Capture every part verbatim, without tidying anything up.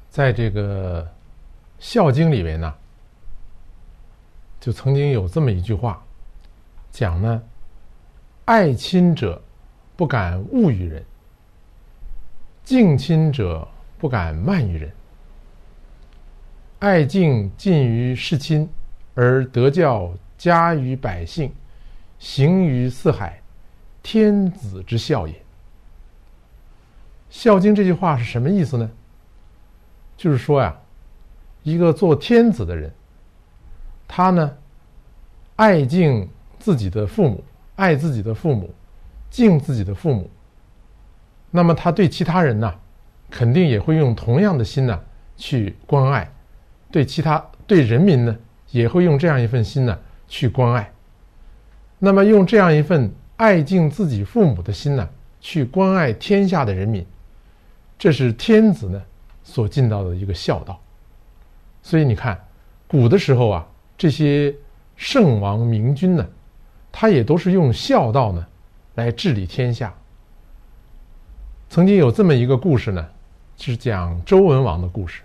在这个《孝经》里面呢，就曾经有这么一句话，讲呢，爱亲者不敢误于人，敬亲者不敢慢于人。爱敬近于事亲，而德教加于百姓，行于四海，天子之孝也。《孝经》这句话是什么意思呢？就是说呀，一个做天子的人，他呢爱敬自己的父母，爱自己的父母，敬自己的父母，那么他对其他人呢，肯定也会用同样的心呢去关爱，对其他对人民呢，也会用这样一份心呢去关爱。那么用这样一份爱敬自己父母的心呢，去关爱天下的人民，这是天子呢所尽到的一个孝道。所以你看，古的时候啊，这些圣王明君呢，他也都是用孝道呢来治理天下。曾经有这么一个故事呢，是讲周文王的故事。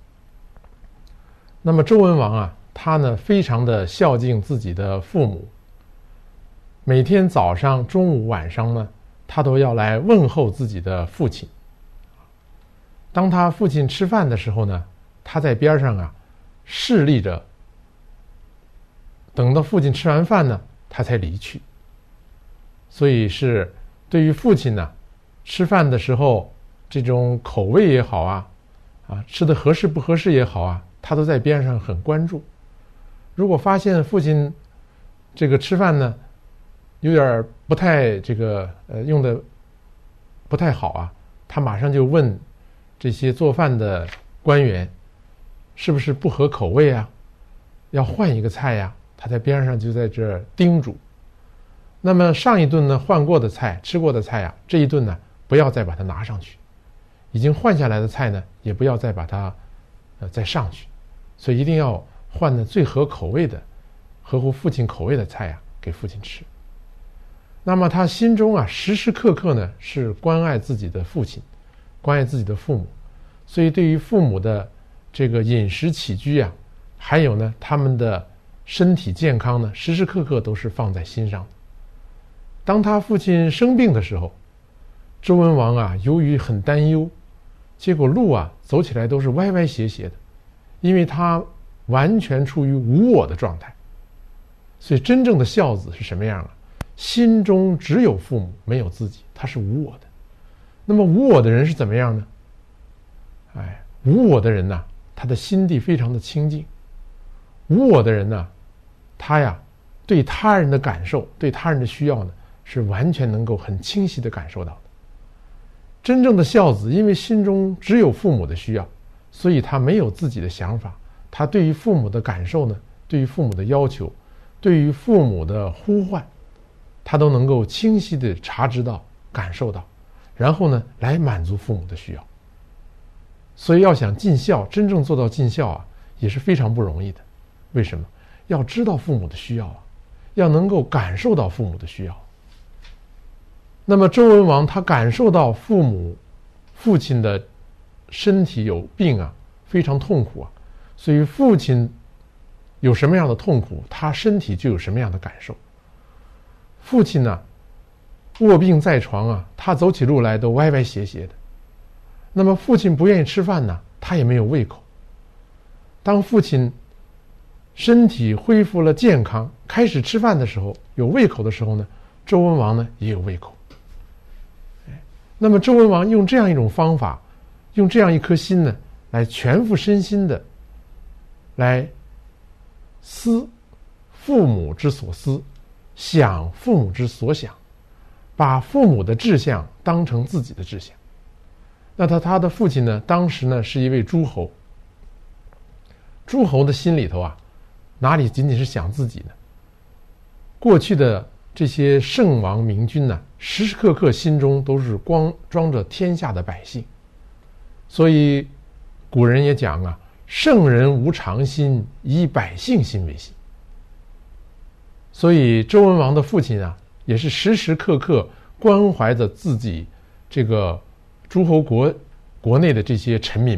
那么周文王啊，他呢非常的孝敬自己的父母，每天早上、中午、晚上呢，他都要来问候自己的父亲。当他父亲吃饭的时候呢，他在边上啊侍立着，等到父亲吃完饭呢，他才离去。所以是对于父亲呢，吃饭的时候这种口味也好啊，啊吃的合适不合适也好啊，他都在边上很关注。如果发现父亲这个吃饭呢有点不太这个呃用的不太好啊，他马上就问这些做饭的官员是不是不合口味啊，要换一个菜呀，他在边上就在这叮嘱。那么上一顿呢换过的菜，吃过的菜呀，这一顿呢不要再把它拿上去，已经换下来的菜呢也不要再把它呃再上去，所以一定要换的最合口味的，合乎父亲口味的菜呀给父亲吃。那么他心中啊时时刻刻呢是关爱自己的父亲，关爱自己的父母，所以对于父母的这个饮食起居啊，还有呢他们的身体健康呢，时时刻刻都是放在心上的。当他父亲生病的时候，周文王啊由于很担忧，结果路啊走起来都是歪歪斜斜的，因为他完全处于无我的状态。所以真正的孝子是什么样啊？心中只有父母，没有自己，他是无我的。那么无我的人是怎么样呢？哎，无我的人呢，他的心地非常的清净。无我的人呢，他呀对他人的感受，对他人的需要呢，是完全能够很清晰的感受到的。真正的孝子，因为心中只有父母的需要，所以他没有自己的想法，他对于父母的感受呢，对于父母的要求，对于父母的呼唤，他都能够清晰的察知到、感受到，然后呢来满足父母的需要。所以要想尽孝，真正做到尽孝啊，也是非常不容易的。为什么？要知道父母的需要啊，要能够感受到父母的需要。那么周文王他感受到父母父亲的身体有病啊，非常痛苦啊，所以父亲有什么样的痛苦，他身体就有什么样的感受。父亲呢卧病在床啊，他走起路来都歪歪斜斜的。那么父亲不愿意吃饭呢，他也没有胃口。当父亲身体恢复了健康，开始吃饭的时候，有胃口的时候呢，周文王呢也有胃口。那么周文王用这样一种方法，用这样一颗心呢，来全副身心的来思父母之所思，想父母之所想，把父母的志向当成自己的志向。那他他的父亲呢，当时呢是一位诸侯。诸侯的心里头啊，哪里仅仅是想自己呢？过去的这些圣王明君呢，时时刻刻心中都是光装着天下的百姓。所以古人也讲啊，圣人无常心，以百姓心为心。所以周文王的父亲啊，也是时时刻刻关怀着自己这个诸侯国国内的这些臣民们，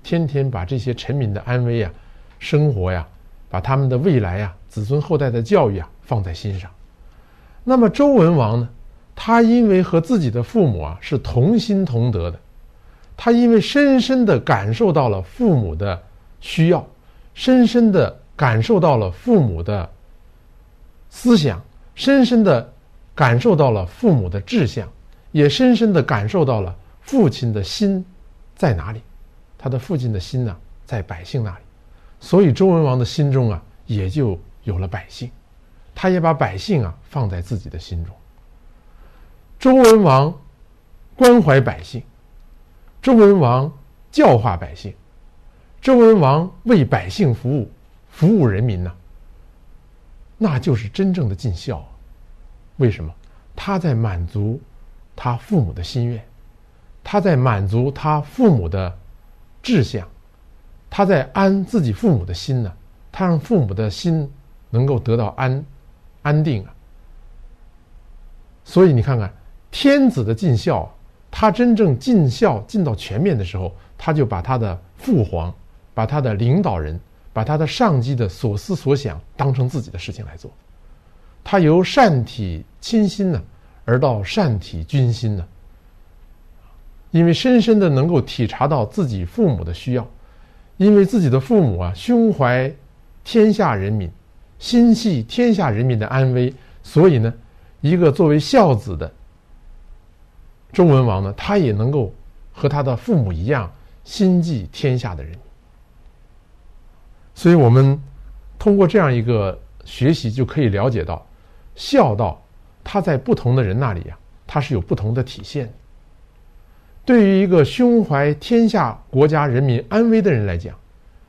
天天把这些臣民的安危啊、生活呀、把他们的未来呀、子孙后代的教育啊放在心上。那么周文王呢，他因为和自己的父母啊是同心同德的，他因为深深地感受到了父母的需要，深深地感受到了父母的思想，深深地感受到了父母的志向，也深深地感受到了父亲的心在哪里。他的父亲的心呢、啊，在百姓那里，所以周文王的心中啊，也就有了百姓，他也把百姓啊放在自己的心中。周文王关怀百姓，周文王教化百姓，周文王为百姓服务，服务人民呢、啊，那就是真正的尽孝啊。为什么？他在满足他父母的心愿，他在满足他父母的志向，他在安自己父母的心呢，他让父母的心能够得到安安定啊。所以你看看天子的尽孝，他真正尽孝尽到全面的时候，他就把他的父皇，把他的领导人，把他的上级的所思所想当成自己的事情来做。他由善体亲心呢，而到善体君心呢，因为深深的能够体察到自己父母的需要，因为自己的父母啊胸怀天下人民，心系天下人民的安危，所以呢，一个作为孝子的周文王呢，他也能够和他的父母一样心系天下的人民。所以我们通过这样一个学习，就可以了解到孝道它在不同的人那里啊，它是有不同的体现的。对于一个胸怀天下国家人民安危的人来讲，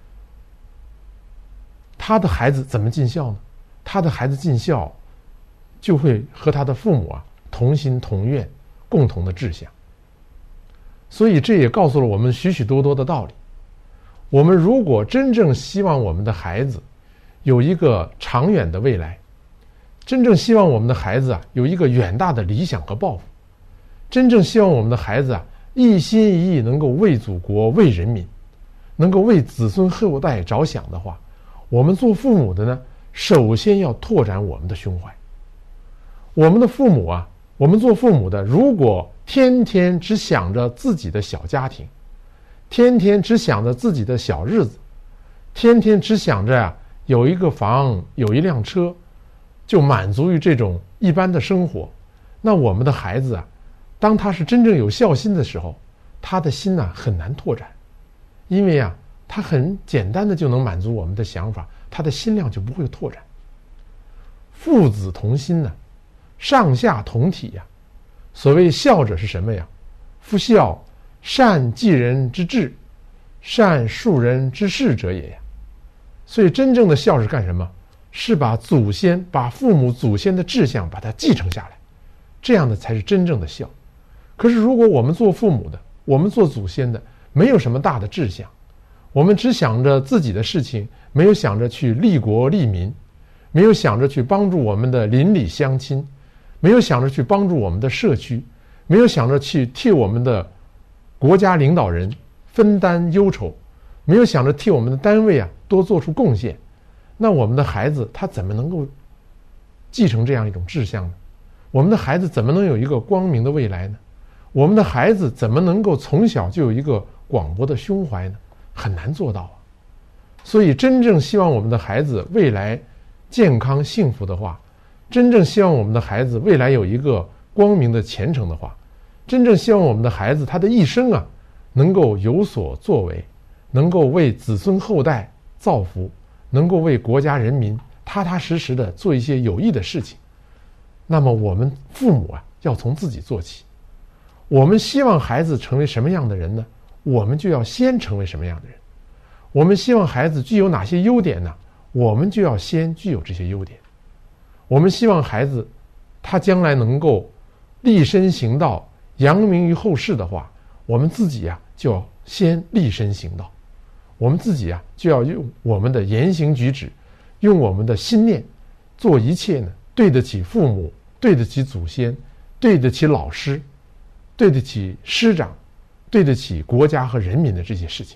他的孩子怎么尽孝呢？他的孩子尽孝就会和他的父母啊同心同愿，共同的志向。所以这也告诉了我们许许多多的道理。我们如果真正希望我们的孩子有一个长远的未来，真正希望我们的孩子啊有一个远大的理想和抱负，真正希望我们的孩子啊一心一意能够为祖国为人民，能够为子孙后代着想的话，我们做父母的呢，首先要拓展我们的胸怀。我们的父母啊，我们做父母的，如果天天只想着自己的小家庭，天天只想着自己的小日子，天天只想着啊有一个房有一辆车，就满足于这种一般的生活，那我们的孩子啊，当他是真正有孝心的时候，他的心呢、啊、很难拓展，因为啊他很简单的就能满足我们的想法，他的心量就不会拓展。父子同心呢、啊，上下同体呀、啊。所谓孝者是什么呀？夫孝，善济人之志，善述人之事者也呀。所以真正的孝是干什么？是把祖先、把父母祖先的志向把它继承下来，这样的才是真正的孝。可是如果我们做父母的，我们做祖先的，没有什么大的志向，我们只想着自己的事情，没有想着去利国利民，没有想着去帮助我们的邻里乡亲，没有想着去帮助我们的社区，没有想着去替我们的国家领导人分担忧愁，没有想着替我们的单位啊多做出贡献，那我们的孩子他怎么能够继承这样一种志向呢？我们的孩子怎么能有一个光明的未来呢？我们的孩子怎么能够从小就有一个广博的胸怀呢？很难做到啊。所以真正希望我们的孩子未来健康幸福的话，真正希望我们的孩子未来有一个光明的前程的话，真正希望我们的孩子他的一生啊能够有所作为，能够为子孙后代造福，能够为国家人民踏踏实实的做一些有益的事情，那么我们父母啊要从自己做起。我们希望孩子成为什么样的人呢？我们就要先成为什么样的人。我们希望孩子具有哪些优点呢？我们就要先具有这些优点。我们希望孩子他将来能够立身行道，扬名于后世的话，我们自己呀、啊、就要先立身行道。我们自己呀、啊、就要用我们的言行举止，用我们的心念做一切呢对得起父母，对得起祖先，对得起老师，对得起师长，对得起国家和人民的这些事情，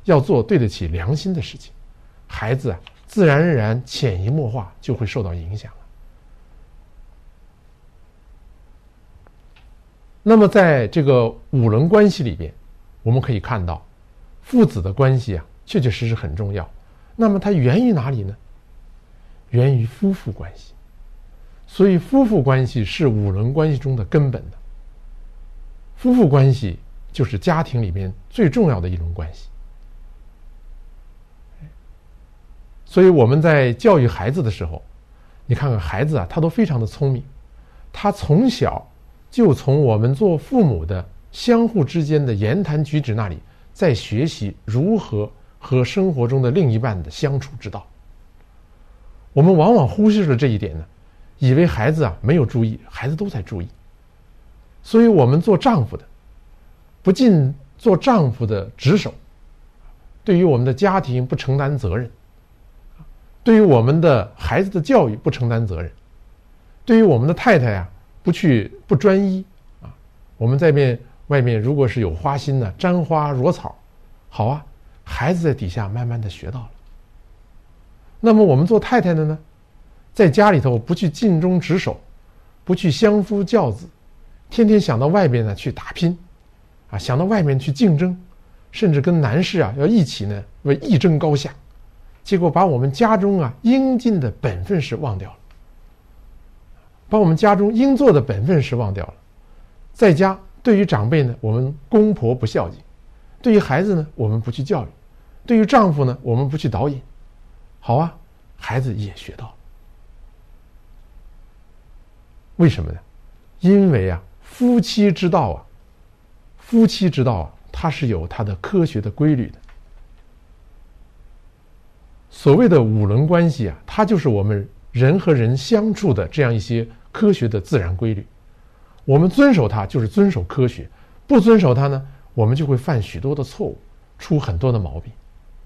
要做对得起良心的事情，孩子啊，自然而然潜移默化就会受到影响了。那么在这个五伦关系里边，我们可以看到父子的关系啊，确确实实很重要。那么它源于哪里呢？源于夫妇关系。所以夫妇关系是五伦关系中的根本的。夫妇关系就是家庭里面最重要的一种关系。所以我们在教育孩子的时候，你看看孩子啊，他都非常的聪明，他从小就从我们做父母的相互之间的言谈举止那里，在学习如何和生活中的另一半的相处之道。我们往往忽视了这一点呢，以为孩子啊没有注意，孩子都在注意。所以我们做丈夫的不尽做丈夫的职守，对于我们的家庭不承担责任，对于我们的孩子的教育不承担责任，对于我们的太太啊不去不专一啊，我们在面外面如果是有花心呢，沾花惹草，好啊，孩子在底下慢慢的学到了。那么我们做太太的呢，在家里头不去尽忠职守，不去相夫教子，天天想到外边呢去打拼啊，想到外面去竞争，甚至跟男士啊要一起呢为一争高下，结果把我们家中啊应尽的本分事忘掉了，把我们家中应做的本分事忘掉了。在家对于长辈呢，我们公婆不孝敬；对于孩子呢，我们不去教育；对于丈夫呢，我们不去导引。好啊，孩子也学到了。为什么呢？因为啊，夫妻之道啊，夫妻之道啊，它是有它的科学的规律的。所谓的五伦关系啊，它就是我们人和人相处的这样一些科学的自然规律。我们遵守它，就是遵守科学；不遵守它呢，我们就会犯许多的错误，出很多的毛病。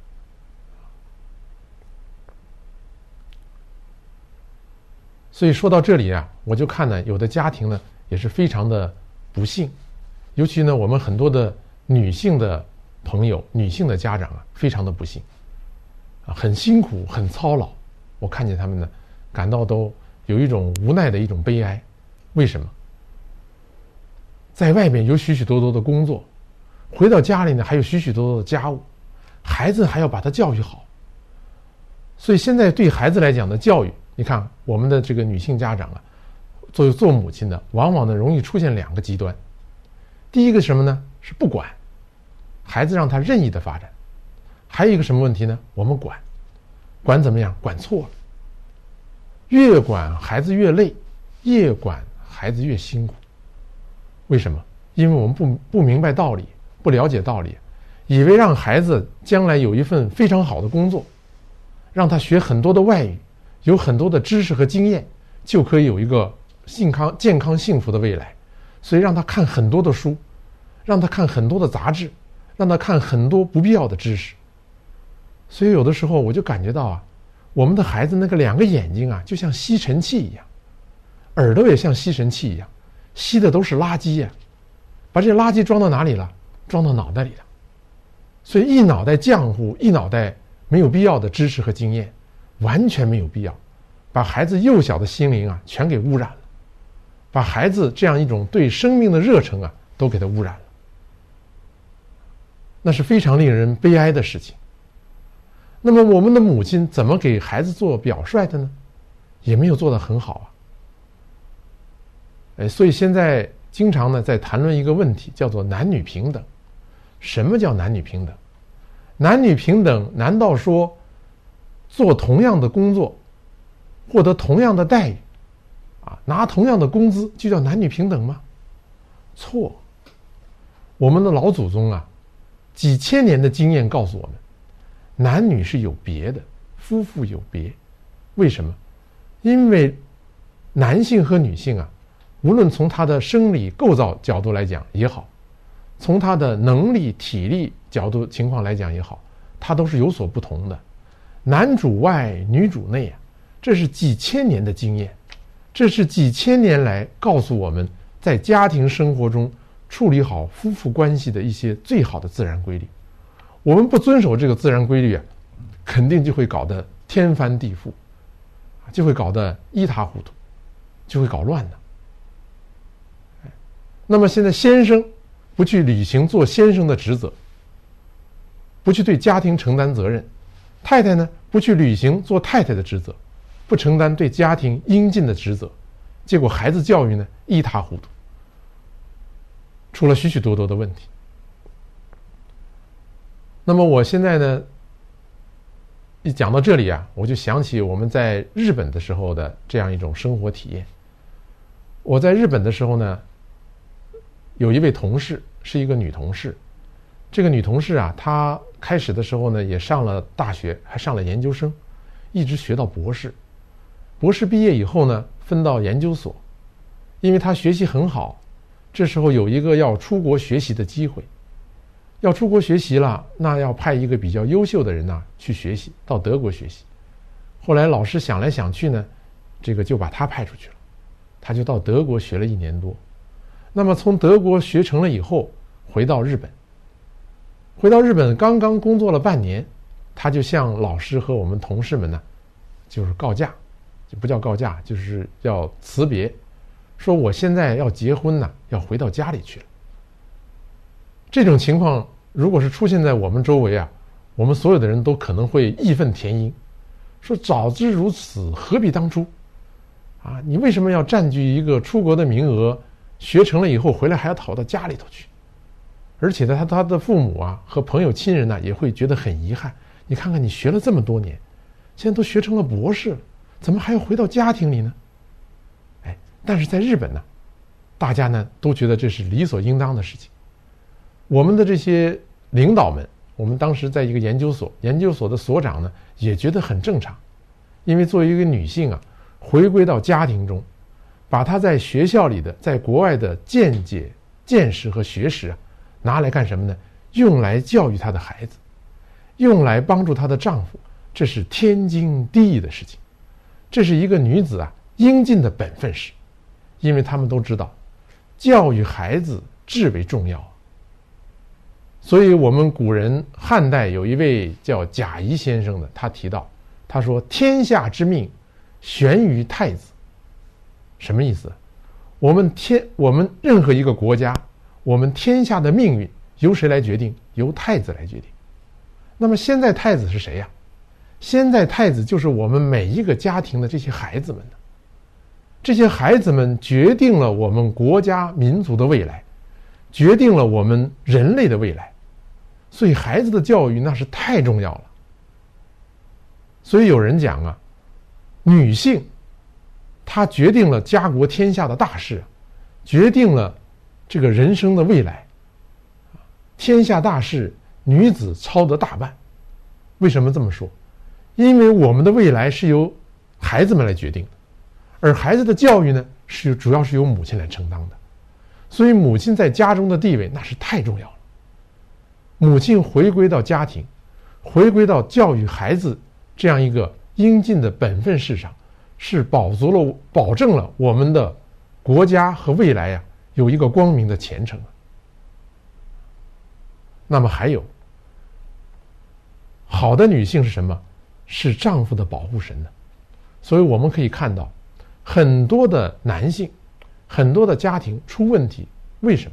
所以说到这里啊，我就看呢，有的家庭呢也是非常的不幸，尤其呢，我们很多的女性的朋友、女性的家长啊，非常的不幸，啊，很辛苦、很操劳。我看见他们呢，感到都有一种无奈的一种悲哀。为什么？在外面有许许多多的工作，回到家里呢还有许许多多的家务，孩子还要把他教育好。所以现在对孩子来讲的教育，你看我们的这个女性家长啊，作为做母亲的，往往呢容易出现两个极端。第一个什么呢？是不管，孩子让他任意的发展。还有一个什么问题呢？我们管，管怎么样？管错了。越管孩子越累，越管孩子越辛苦。为什么？因为我们不不明白道理，不了解道理，以为让孩子将来有一份非常好的工作，让他学很多的外语，有很多的知识和经验，就可以有一个健康、健康、幸福的未来。所以让他看很多的书，让他看很多的杂志，让他看很多不必要的知识。所以有的时候我就感觉到啊，我们的孩子那个两个眼睛啊，就像吸尘器一样，耳朵也像吸尘器一样，吸的都是垃圾呀、啊，把这些垃圾装到哪里了？装到脑袋里了。所以一脑袋浆糊，一脑袋没有必要的知识和经验，完全没有必要，把孩子幼小的心灵啊全给污染了，把孩子这样一种对生命的热忱啊都给他污染了，那是非常令人悲哀的事情。那么我们的母亲怎么给孩子做表率的呢？也没有做得很好啊。哎，所以现在经常呢在谈论一个问题，叫做男女平等。什么叫男女平等？男女平等难道说做同样的工作，获得同样的待遇啊，拿同样的工资就叫男女平等吗？错。我们的老祖宗啊，几千年的经验告诉我们，男女是有别的，夫妇有别。为什么？因为男性和女性啊，无论从他的生理构造角度来讲也好，从他的能力体力角度情况来讲也好，他都是有所不同的。男主外女主内啊，这是几千年的经验，这是几千年来告诉我们在家庭生活中处理好夫妇关系的一些最好的自然规律。 我们不遵守这个自然规律啊，肯定就会搞得天翻地覆，就会搞得一塌糊涂，就会搞乱的。那么现在先生不去履行做先生的职责，不去对家庭承担责任，太太呢不去履行做太太的职责，不承担对家庭应尽的职责，结果孩子教育呢一塌糊涂，出了许许多多的问题。那么我现在呢一讲到这里啊，我就想起我们在日本的时候的这样一种生活体验。我在日本的时候呢，有一位同事是一个女同事，这个女同事啊，她开始的时候呢也上了大学，还上了研究生，一直学到博士。博士毕业以后呢，分到研究所，因为她学习很好，这时候有一个要出国学习的机会，要出国学习了，那要派一个比较优秀的人呢去学习，到德国学习。后来老师想来想去呢，这个就把她派出去了，她就到德国学了一年多。那么从德国学成了以后，回到日本，回到日本刚刚工作了半年，他就向老师和我们同事们呢，就是告假，就不叫告假，就是要辞别，说我现在要结婚呢，要回到家里去了。这种情况如果是出现在我们周围啊，我们所有的人都可能会义愤填膺，说早知如此，何必当初？啊，你为什么要占据一个出国的名额？学成了以后回来还要逃到家里头去，而且呢，他他的父母啊和朋友亲人呢也会觉得很遗憾。你看看你学了这么多年，现在都学成了博士了，怎么还要回到家庭里呢？哎，但是在日本呢，大家呢都觉得这是理所应当的事情。我们的这些领导们，我们当时在一个研究所，研究所的所长呢也觉得很正常，因为作为一个女性啊，回归到家庭中，把她在学校里的在国外的见解见识和学识啊拿来干什么呢？用来教育她的孩子，用来帮助她的丈夫，这是天经地义的事情，这是一个女子啊应尽的本分事。因为他们都知道教育孩子至为重要，所以我们古人汉代有一位叫贾谊先生的，他提到，他说天下之命悬于太子。什么意思？我们天，我们任何一个国家，我们天下的命运由谁来决定？由太子来决定。那么现在太子是谁呀？现在太子就是我们每一个家庭的这些孩子们的，这些孩子们决定了我们国家民族的未来，决定了我们人类的未来。所以孩子的教育那是太重要了。所以有人讲啊，女性她决定了家国天下的大事，决定了这个人生的未来。天下大事，女子操得大半。为什么这么说？因为我们的未来是由孩子们来决定的，而孩子的教育呢，是主要是由母亲来承担的。所以母亲在家中的地位那是太重要了。母亲回归到家庭，回归到教育孩子这样一个应尽的本分事上，是保足了保证了我们的国家和未来呀、啊、有一个光明的前程。那么还有好的女性是什么？是丈夫的保护神呢。所以我们可以看到很多的男性，很多的家庭出问题，为什么？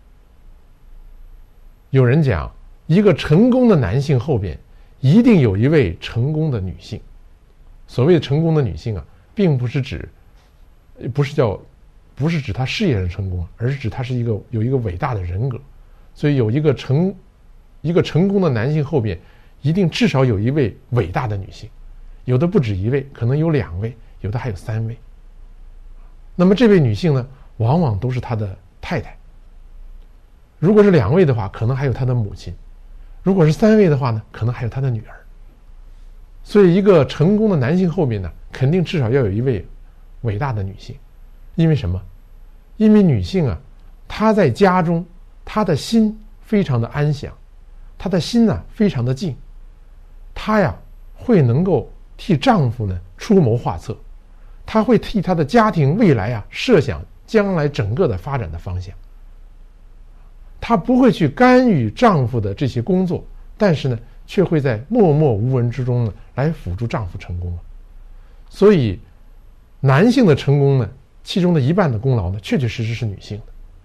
有人讲，一个成功的男性后边一定有一位成功的女性。所谓的成功的女性啊，并不是指不是叫不是指她事业上成功，而是指她是一个有一个伟大的人格。所以有一个成一个成功的男性后边一定至少有一位伟大的女性，有的不止一位，可能有两位，有的还有三位。那么这位女性呢，往往都是他的太太。如果是两位的话，可能还有他的母亲；如果是三位的话呢，可能还有他的女儿。所以一个成功的男性后面呢，肯定至少要有一位伟大的女性。因为什么？因为女性啊，她在家中，她的心非常的安详，她的心呢、啊、非常的静，她呀会能够替丈夫呢出谋划策，她会替她的家庭未来啊设想将来整个的发展的方向。她不会去干预丈夫的这些工作， 但是呢，却会在默默无闻之中呢，来辅助丈夫成功。所以，男性的成功呢，其中的一半的功劳呢，确确实实是女性的。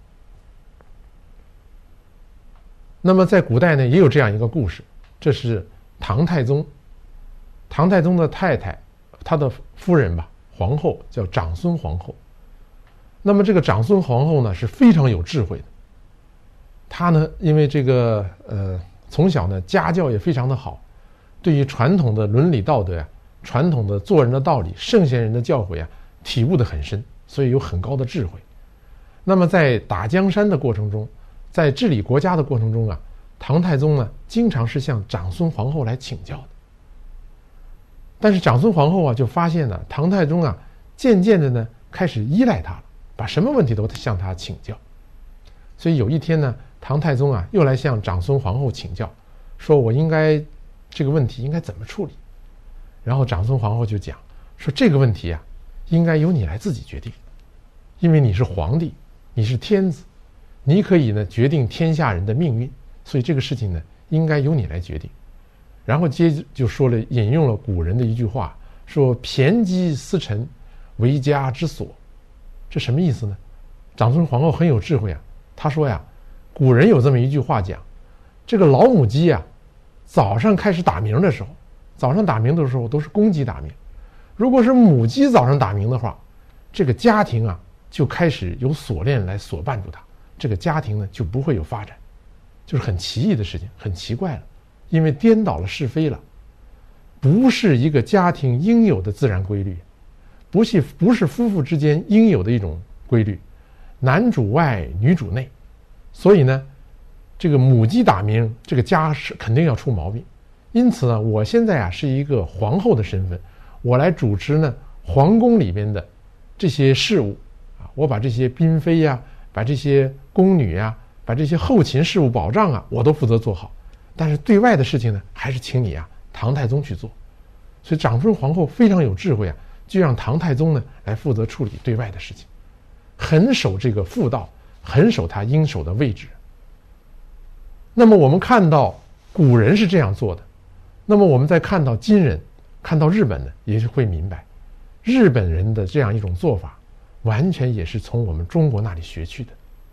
那么在古代呢，也有这样一个故事，这是唐太宗。唐太宗的太太，他的夫人吧，皇后叫长孙皇后。那么这个长孙皇后呢，是非常有智慧的。她呢，因为这个呃，从小呢家教也非常的好，对于传统的伦理道德呀、传统的做人的道理、圣贤人的教诲啊，体悟得很深，所以有很高的智慧。那么在打江山的过程中，在治理国家的过程中啊，唐太宗呢，经常是向长孙皇后来请教的。但是长孙皇后啊，就发现呢，唐太宗啊，渐渐的呢，开始依赖他了，把什么问题都向他请教。所以有一天呢，唐太宗啊，又来向长孙皇后请教，说我应该这个问题应该怎么处理。然后长孙皇后就讲说，这个问题啊，应该由你来自己决定，因为你是皇帝，你是天子，你可以呢决定天下人的命运，所以这个事情呢，应该由你来决定。然后接着就说了，引用了古人的一句话，说骈姬司晨，为家之所。这什么意思呢？长孙皇后很有智慧啊，她说呀，古人有这么一句话讲，这个老母鸡啊，早上开始打鸣的时候，早上打鸣的时候都是公鸡打鸣，如果是母鸡早上打鸣的话，这个家庭啊就开始有锁链来锁绊住它，这个家庭呢就不会有发展，就是很奇异的事情，很奇怪了，因为颠倒了是非了，不是一个家庭应有的自然规律，不是不是夫妇之间应有的一种规律，男主外女主内，所以呢，这个母鸡打鸣，这个家是肯定要出毛病。因此呢，我现在啊是一个皇后的身份，我来主持呢皇宫里边的这些事务啊，我把这些嫔妃呀、啊，把这些宫女呀、啊，把这些后勤事务保障啊，我都负责做好。但是对外的事情呢，还是请你啊唐太宗去做。所以长孙皇后非常有智慧啊，就让唐太宗呢来负责处理对外的事情，很守这个妇道，很守他应守的位置。那么我们看到古人是这样做的，那么我们再看到今人，看到日本呢，也是会明白，日本人的这样一种做法，完全也是从我们中国那里学去的，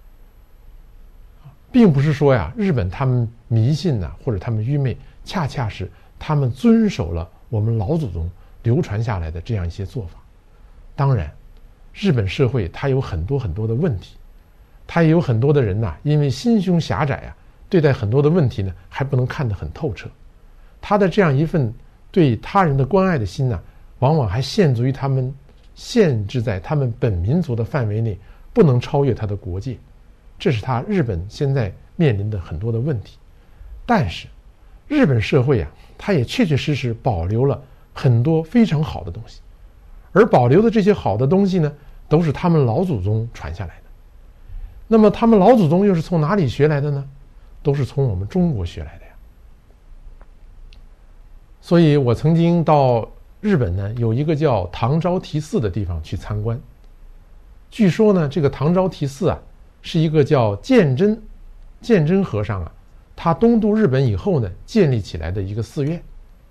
并不是说呀，日本他们迷信呐、啊，或者他们愚昧，恰恰是他们遵守了我们老祖宗流传下来的这样一些做法。当然，日本社会它有很多很多的问题，它也有很多的人呐、啊，因为心胸狭窄啊，对待很多的问题呢，还不能看得很透彻。他的这样一份对他人的关爱的心呢、啊，往往还限足于他们，限制在他们本民族的范围内，不能超越他的国界。这是他日本现在面临的很多的问题。但是，日本社会啊，它也确确实实保留了很多非常好的东西，而保留的这些好的东西呢，都是他们老祖宗传下来的。那么，他们老祖宗又是从哪里学来的呢？都是从我们中国学来的呀。所以我曾经到日本呢，有一个叫唐招提寺的地方去参观。据说呢，这个唐招提寺啊，是一个叫鉴真鉴真和尚啊，他东渡日本以后呢，建立起来的一个寺院。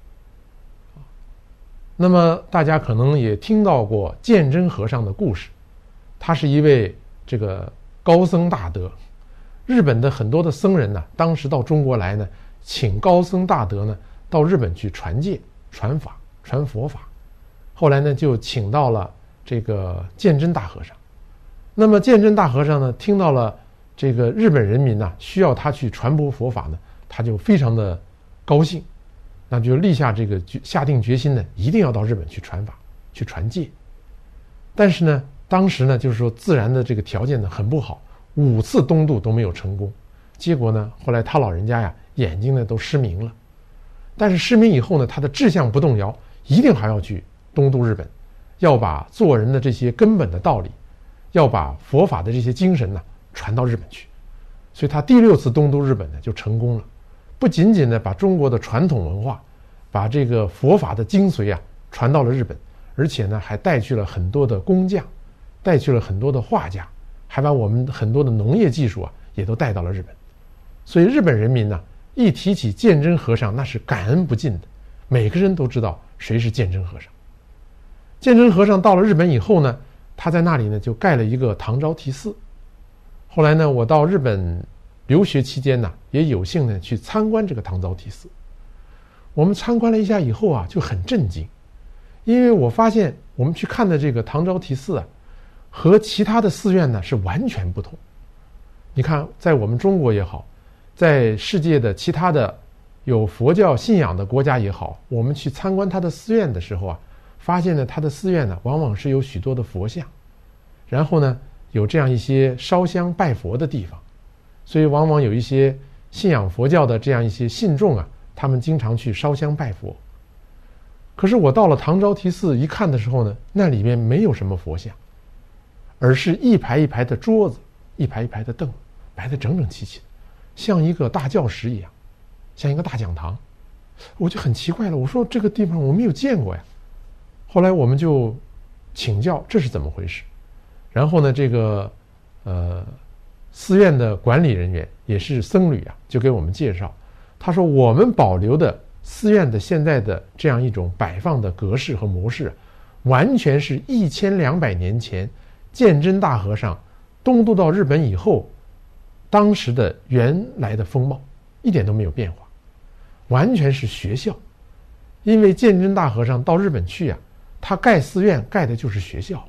那么大家可能也听到过鉴真和尚的故事，他是一位这个高僧大德。日本的很多的僧人呢，当时到中国来呢，请高僧大德呢到日本去传戒、传法、传佛法。后来呢，就请到了这个鉴真大和尚。那么鉴真大和尚呢，听到了这个日本人民呢需要他去传播佛法呢，他就非常的高兴，那就立下这个下定决心呢，一定要到日本去传法、去传戒。但是呢，当时呢，就是说自然的这个条件呢很不好，五次东渡都没有成功。结果呢，后来他老人家呀眼睛呢都失明了。但是失明以后呢，他的志向不动摇，一定还要去东渡日本，要把做人的这些根本的道理，要把佛法的这些精神呢传到日本去。所以他第六次东渡日本呢就成功了，不仅仅呢把中国的传统文化，把这个佛法的精髓啊传到了日本，而且呢还带去了很多的工匠，带去了很多的画家，还把我们很多的农业技术啊也都带到了日本。所以日本人民呢一提起鉴真和尚，那是感恩不尽的，每个人都知道谁是鉴真和尚。鉴真和尚到了日本以后呢，他在那里呢就盖了一个唐招提寺。后来呢，我到日本留学期间呢，也有幸呢去参观这个唐招提寺。我们参观了一下以后啊，就很震惊，因为我发现我们去看的这个唐招提寺啊，和其他的寺院呢是完全不同。你看，在我们中国也好，在世界的其他的有佛教信仰的国家也好，我们去参观它的寺院的时候啊，发现呢，它的寺院呢，往往是有许多的佛像，然后呢，有这样一些烧香拜佛的地方，所以往往有一些信仰佛教的这样一些信众啊，他们经常去烧香拜佛。可是我到了唐招提寺一看的时候呢，那里面没有什么佛像，而是一排一排的桌子，一排一排的凳，摆得整整齐齐的，像一个大教室一样，像一个大讲堂。我就很奇怪了，我说这个地方我没有见过呀。后来我们就请教这是怎么回事，然后呢，这个呃寺院的管理人员也是僧侣啊，就给我们介绍，他说我们保留的寺院的现在的这样一种摆放的格式和模式，完全是一千两百年前鉴真大和尚东渡到日本以后当时的原来的风貌，一点都没有变化，完全是学校。因为鉴真大和尚到日本去啊，他盖寺院盖的就是学校。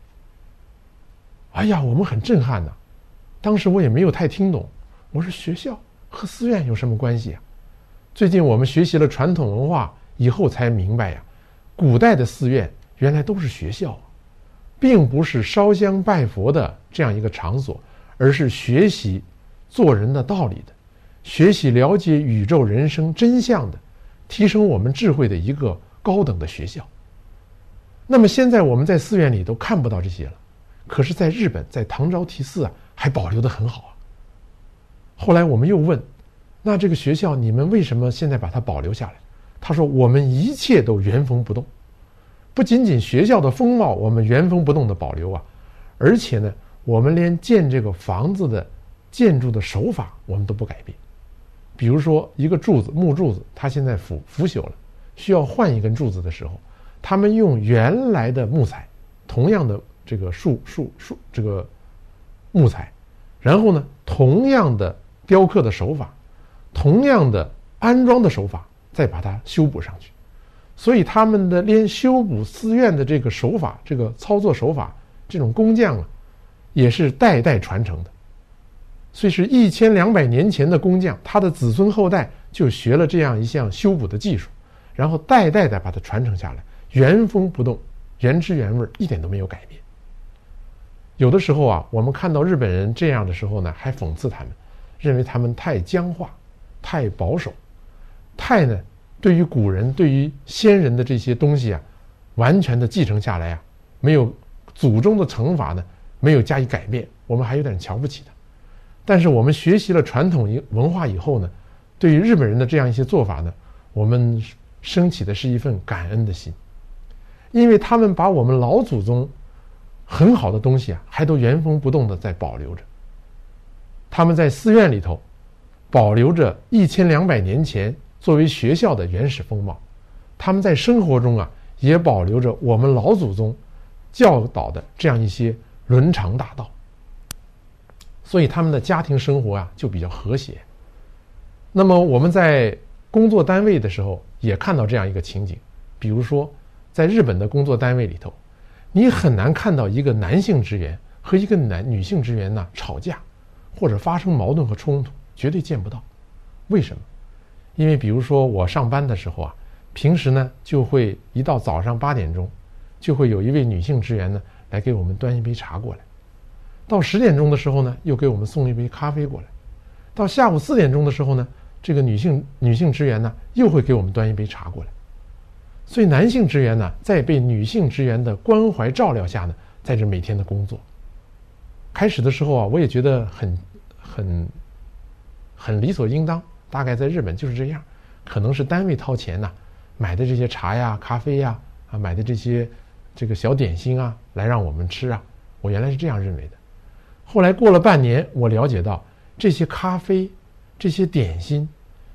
哎呀，我们很震撼呐、啊！当时我也没有太听懂，我说学校和寺院有什么关系啊？最近我们学习了传统文化以后才明白呀，古代的寺院原来都是学校，并不是烧香拜佛的这样一个场所，而是学习做人的道理的，学习了解宇宙人生真相的，提升我们智慧的一个高等的学校。那么现在我们在寺院里都看不到这些了，可是在日本，在唐招提寺啊，还保留得很好啊。后来我们又问，那这个学校你们为什么现在把它保留下来？他说我们一切都原封不动，不仅仅学校的风貌我们原封不动的保留啊，而且呢，我们连建这个房子的建筑的手法我们都不改变。比如说一个柱子，木柱子，它现在腐腐朽了，需要换一根柱子的时候，他们用原来的木材，同样的这个树树树这个木材，然后呢，同样的雕刻的手法，同样的安装的手法，再把它修补上去。所以他们的连修补寺院的这个手法，这个操作手法，这种工匠啊，也是代代传承的。所以是一千两百年前的工匠，他的子孙后代就学了这样一项修补的技术，然后代代的把它传承下来，原封不动，原汁原味，一点都没有改变。有的时候啊，我们看到日本人这样的时候呢，还讽刺他们，认为他们太僵化，太保守，太呢对于古人、对于先人的这些东西啊，完全的继承下来啊，没有祖宗的惩罚呢，没有加以改变，我们还有点瞧不起他。但是我们学习了传统文化以后呢，对于日本人的这样一些做法呢，我们升起的是一份感恩的心，因为他们把我们老祖宗很好的东西啊，还都原封不动的在保留着。他们在寺院里头保留着一千两百年前作为学校的原始风貌，他们在生活中啊，也保留着我们老祖宗教导的这样一些伦常大道。所以他们的家庭生活啊就比较和谐。那么我们在工作单位的时候也看到这样一个情景，比如说在日本的工作单位里头，你很难看到一个男性职员和一个男女性职员呢吵架或者发生矛盾和冲突，绝对见不到。为什么？因为比如说我上班的时候啊，平时呢就会一到早上八点钟，就会有一位女性职员呢来给我们端一杯茶过来。到十点钟的时候呢，又给我们送一杯咖啡过来。到下午四点钟的时候呢，这个女性女性职员呢，又会给我们端一杯茶过来。所以男性职员呢，在被女性职员的关怀照料下呢，在这每天的工作。开始的时候啊，我也觉得很很很理所应当，大概在日本就是这样，可能是单位掏钱呐、啊，买的这些茶呀、咖啡呀，啊，买的这些这个小点心啊，来让我们吃啊。我原来是这样认为的。后来过了半年，我了解到这些咖啡、这些点心，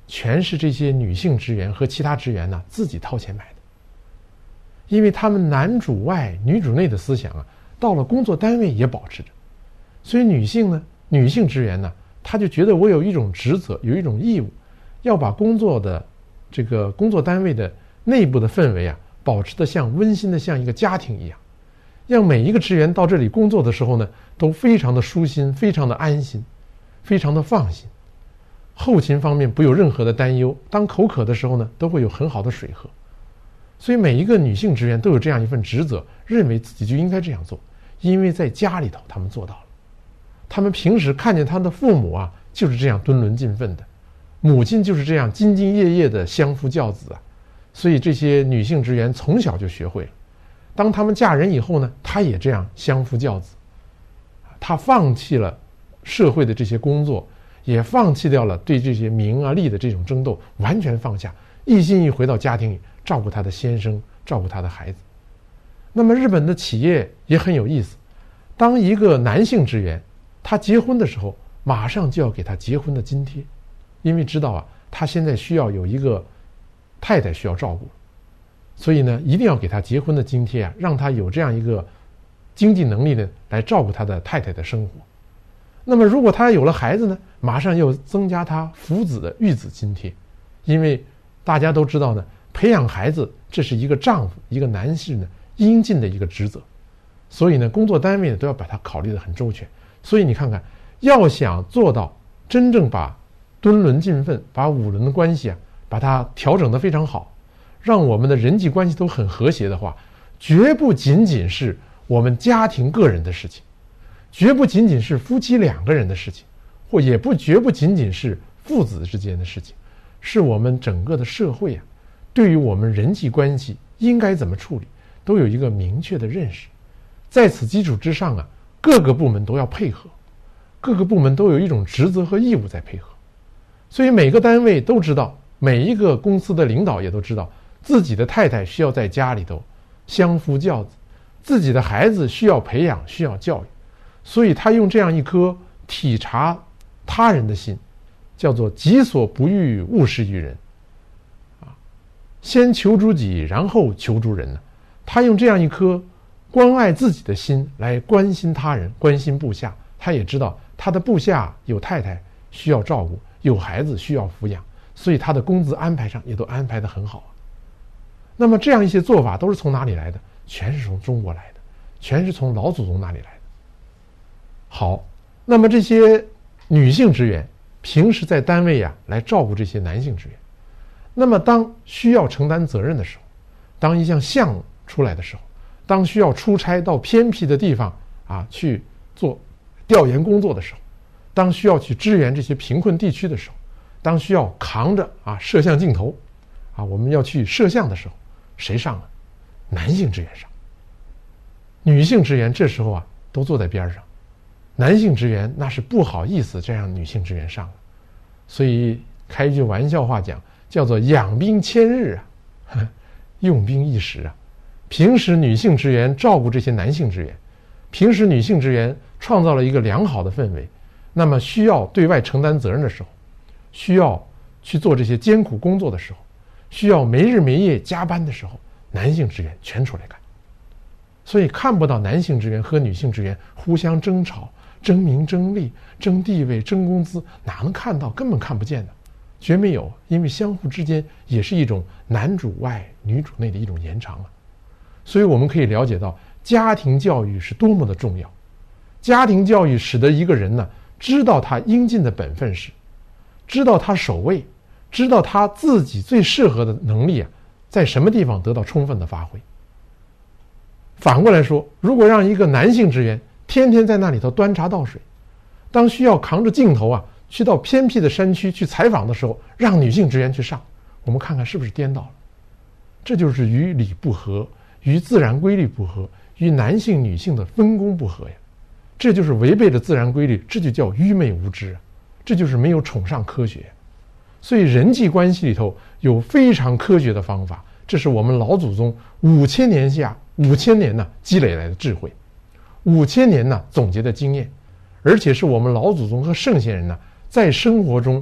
全是这些女性职员和其他职员呢自己掏钱买的。因为他们男主外女主内的思想啊，到了工作单位也保持着，所以女性呢，女性职员呢，她就觉得我有一种职责，有一种义务，要把工作的这个工作单位的内部的氛围啊，保持得像温馨的像一个家庭一样，让每一个职员到这里工作的时候呢，都非常的舒心，非常的安心，非常的放心。后勤方面不有任何的担忧，当口渴的时候呢，都会有很好的水喝。所以每一个女性职员都有这样一份职责，认为自己就应该这样做，因为在家里头他们做到了。他们平时看见他的父母啊，就是这样敦伦尽奋的，母亲就是这样兢兢业业的相夫教子啊，所以这些女性职员从小就学会了。当他们嫁人以后呢，她也这样相夫教子，她放弃了社会的这些工作，也放弃掉了对这些名啊利的这种争斗，完全放下，一心一回到家庭里照顾她的先生，照顾她的孩子。那么日本的企业也很有意思，当一个男性职员他结婚的时候，马上就要给他结婚的津贴，因为知道啊，他现在需要有一个太太需要照顾，所以呢，一定要给他结婚的津贴啊，让他有这样一个经济能力呢，来照顾他的太太的生活。那么如果他有了孩子呢，马上又增加他福子的育子津贴，因为大家都知道呢，培养孩子这是一个丈夫一个男士呢应尽的一个职责，所以呢，工作单位呢都要把它考虑得很周全。所以你看看，要想做到真正把敦伦尽奋，把五伦的关系啊，把它调整得非常好，让我们的人际关系都很和谐的话，绝不仅仅是我们家庭个人的事情，绝不仅仅是夫妻两个人的事情，或也不绝不仅仅是父子之间的事情，是我们整个的社会啊，对于我们人际关系应该怎么处理，都有一个明确的认识。在此基础之上啊，各个部门都要配合，各个部门都有一种职责和义务在配合。所以每个单位都知道，每一个公司的领导也都知道，自己的太太需要在家里头相夫教子，自己的孩子需要培养，需要教育。所以他用这样一颗体察他人的心，叫做己所不欲，勿施于人啊，先求诸己，然后求诸人呢。他用这样一颗关爱自己的心来关心他人，关心部下。他也知道他的部下有太太需要照顾，有孩子需要抚养，所以他的工资安排上也都安排得很好。那么这样一些做法都是从哪里来的？全是从中国来的，全是从老祖宗那里来的。好，那么这些女性职员平时在单位啊来照顾这些男性职员，那么当需要承担责任的时候，当一项项目出来的时候，当需要出差到偏僻的地方啊去做调研工作的时候，当需要去支援这些贫困地区的时候，当需要扛着啊摄像镜头啊我们要去摄像的时候，谁上啊？男性职员上。女性职员这时候啊都坐在边上，男性职员那是不好意思这样女性职员上了。所以开一句玩笑话讲，叫做养兵千日啊，用兵一时啊。平时女性职员照顾这些男性职员，平时女性职员创造了一个良好的氛围，那么需要对外承担责任的时候，需要去做这些艰苦工作的时候，需要没日没夜加班的时候，男性职员全出来干。所以看不到男性职员和女性职员互相争吵、争名争利、争地位、争工资，哪能看到？根本看不见的，绝没有。因为相互之间也是一种男主外女主内的一种延长啊。所以我们可以了解到，家庭教育是多么的重要。家庭教育使得一个人呢，知道他应尽的本分是，知道他守卫，知道他自己最适合的能力啊，在什么地方得到充分的发挥。反过来说，如果让一个男性职员天天在那里头端茶倒水，当需要扛着镜头啊去到偏僻的山区去采访的时候，让女性职员去上，我们看看是不是颠倒了？这就是与理不合，与自然规律不合，与男性女性的分工不合呀。这就是违背了自然规律，这就叫愚昧无知啊，这就是没有崇尚科学。所以人际关系里头有非常科学的方法，这是我们老祖宗五千年下五千年呢积累来的智慧，五千年呢总结的经验，而且是我们老祖宗和圣贤人呢在生活中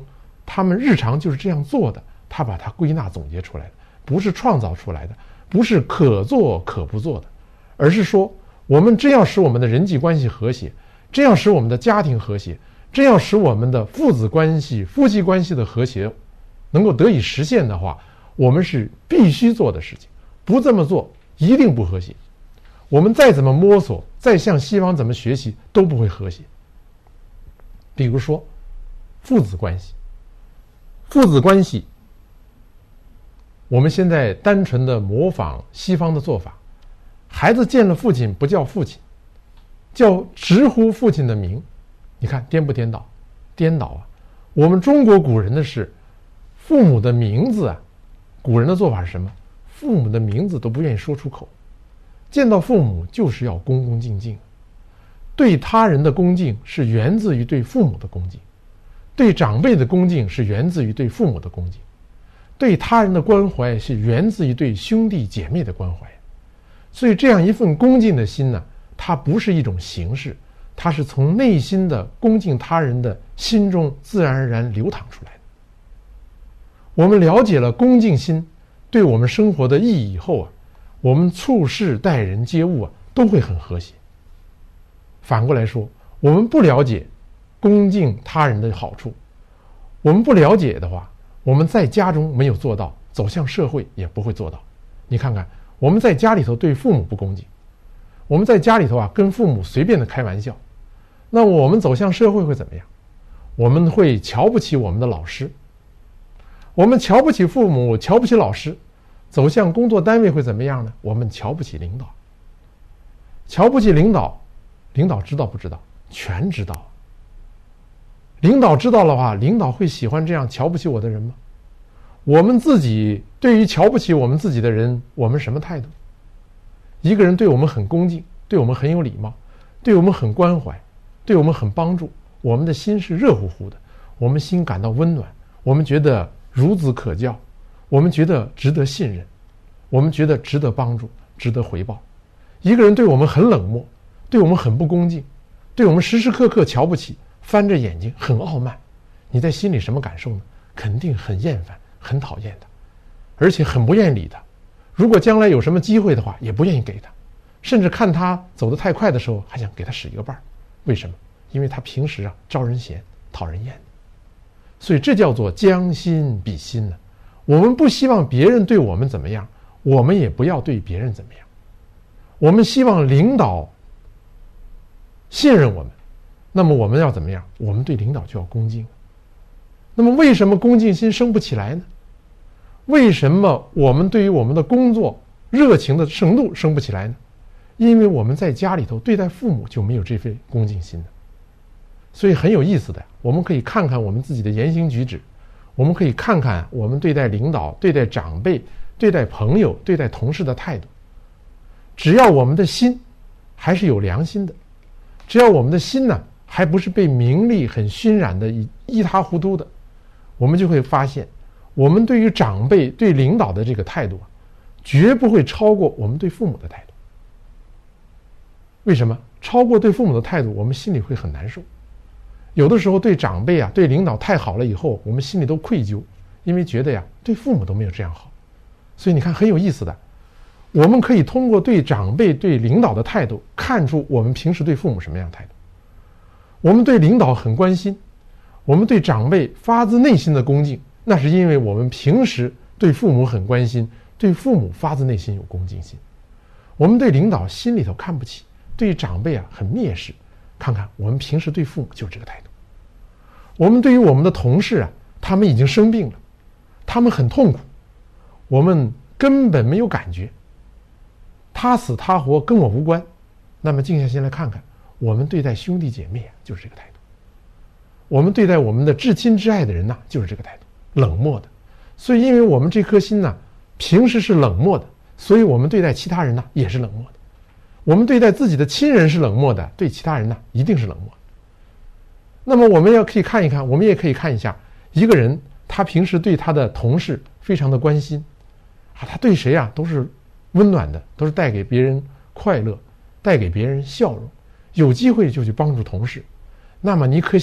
他们日常就是这样做的，他把它归纳总结出来的，不是创造出来的，不是可做可不做的，而是说我们真要使我们的人际关系和谐，真要使我们的家庭和谐，真要使我们的父子关系、夫妻关系的和谐能够得以实现的话，我们是必须做的事情，不这么做一定不和谐。我们再怎么摸索，再向西方怎么学习，都不会和谐。比如说父子关系，父子关系我们现在单纯的模仿西方的做法，孩子见了父亲不叫父亲，叫直呼父亲的名，你看颠不颠倒？颠倒啊！我们中国古人的是父母的名字啊，古人的做法是什么？父母的名字都不愿意说出口，见到父母就是要恭恭敬敬。对他人的恭敬是源自于对父母的恭敬，对长辈的恭敬是源自于对父母的恭敬，对他人的关怀是源自于对兄弟姐妹的关怀。所以这样一份恭敬的心呢，它不是一种形式，它是从内心的恭敬他人的心中自然而然流淌出来的。我们了解了恭敬心对我们生活的意义以后啊，我们处事待人接物啊都会很和谐。反过来说，我们不了解恭敬他人的好处，我们不了解的话，我们在家中没有做到，走向社会也不会做到。你看看，我们在家里头对父母不恭敬，我们在家里头啊跟父母随便的开玩笑，那我们走向社会会怎么样？我们会瞧不起我们的老师，我们瞧不起父母，瞧不起老师，走向工作单位会怎么样呢？我们瞧不起领导，瞧不起领导，领导知道不知道？全知道。领导知道的话，领导会喜欢这样瞧不起我的人吗？我们自己对于瞧不起我们自己的人，我们什么态度？一个人对我们很恭敬，对我们很有礼貌，对我们很关怀，对我们很帮助，我们的心是热乎乎的，我们心感到温暖，我们觉得孺子可教，我们觉得值得信任，我们觉得值得帮助，值得回报。一个人对我们很冷漠，对我们很不恭敬，对我们时时刻刻瞧不起，翻着眼睛，很傲慢，你在心里什么感受呢？肯定很厌烦，很讨厌他，而且很不愿意理他。如果将来有什么机会的话，也不愿意给他，甚至看他走得太快的时候，还想给他使一个绊儿。为什么？因为他平时啊招人嫌，讨人厌。所以这叫做将心比心呢。我们不希望别人对我们怎么样，我们也不要对别人怎么样。我们希望领导信任我们，那么我们要怎么样？我们对领导就要恭敬。那么为什么恭敬心升不起来呢？为什么我们对于我们的工作热情的程度升不起来呢？因为我们在家里头对待父母就没有这份恭敬心的。所以很有意思的，我们可以看看我们自己的言行举止，我们可以看看我们对待领导、对待长辈、对待朋友、对待同事的态度。只要我们的心还是有良心的，只要我们的心呢还不是被名利很熏染的一塌糊涂的，我们就会发现，我们对于长辈、对领导的这个态度，绝不会超过我们对父母的态度。为什么？超过对父母的态度，我们心里会很难受。有的时候对长辈啊、对领导太好了以后，我们心里都愧疚，因为觉得呀，对父母都没有这样好。所以你看，很有意思的，我们可以通过对长辈、对领导的态度，看出我们平时对父母什么样的态度。我们对领导很关心，我们对长辈发自内心的恭敬，那是因为我们平时对父母很关心，对父母发自内心有恭敬心。我们对领导心里头看不起，对长辈啊很蔑视，看看我们平时对父母就是这个态度。我们对于我们的同事啊，他们已经生病了，他们很痛苦，我们根本没有感觉，他死他活跟我无关。那么静下心来看看，我们对待兄弟姐妹啊就是这个态度，我们对待我们的至亲至爱的人呐、啊、就是这个态度，冷漠的。所以因为我们这颗心呢、啊、平时是冷漠的，所以我们对待其他人呢、啊、也是冷漠的。我们对待自己的亲人是冷漠的，对其他人呢、啊、一定是冷漠的。那么我们要可以看一看，我们也可以看一下，一个人他平时对他的同事非常的关心啊，他对谁啊都是温暖的，都是带给别人快乐，带给别人笑容，有机会就去帮助同事。那么你可想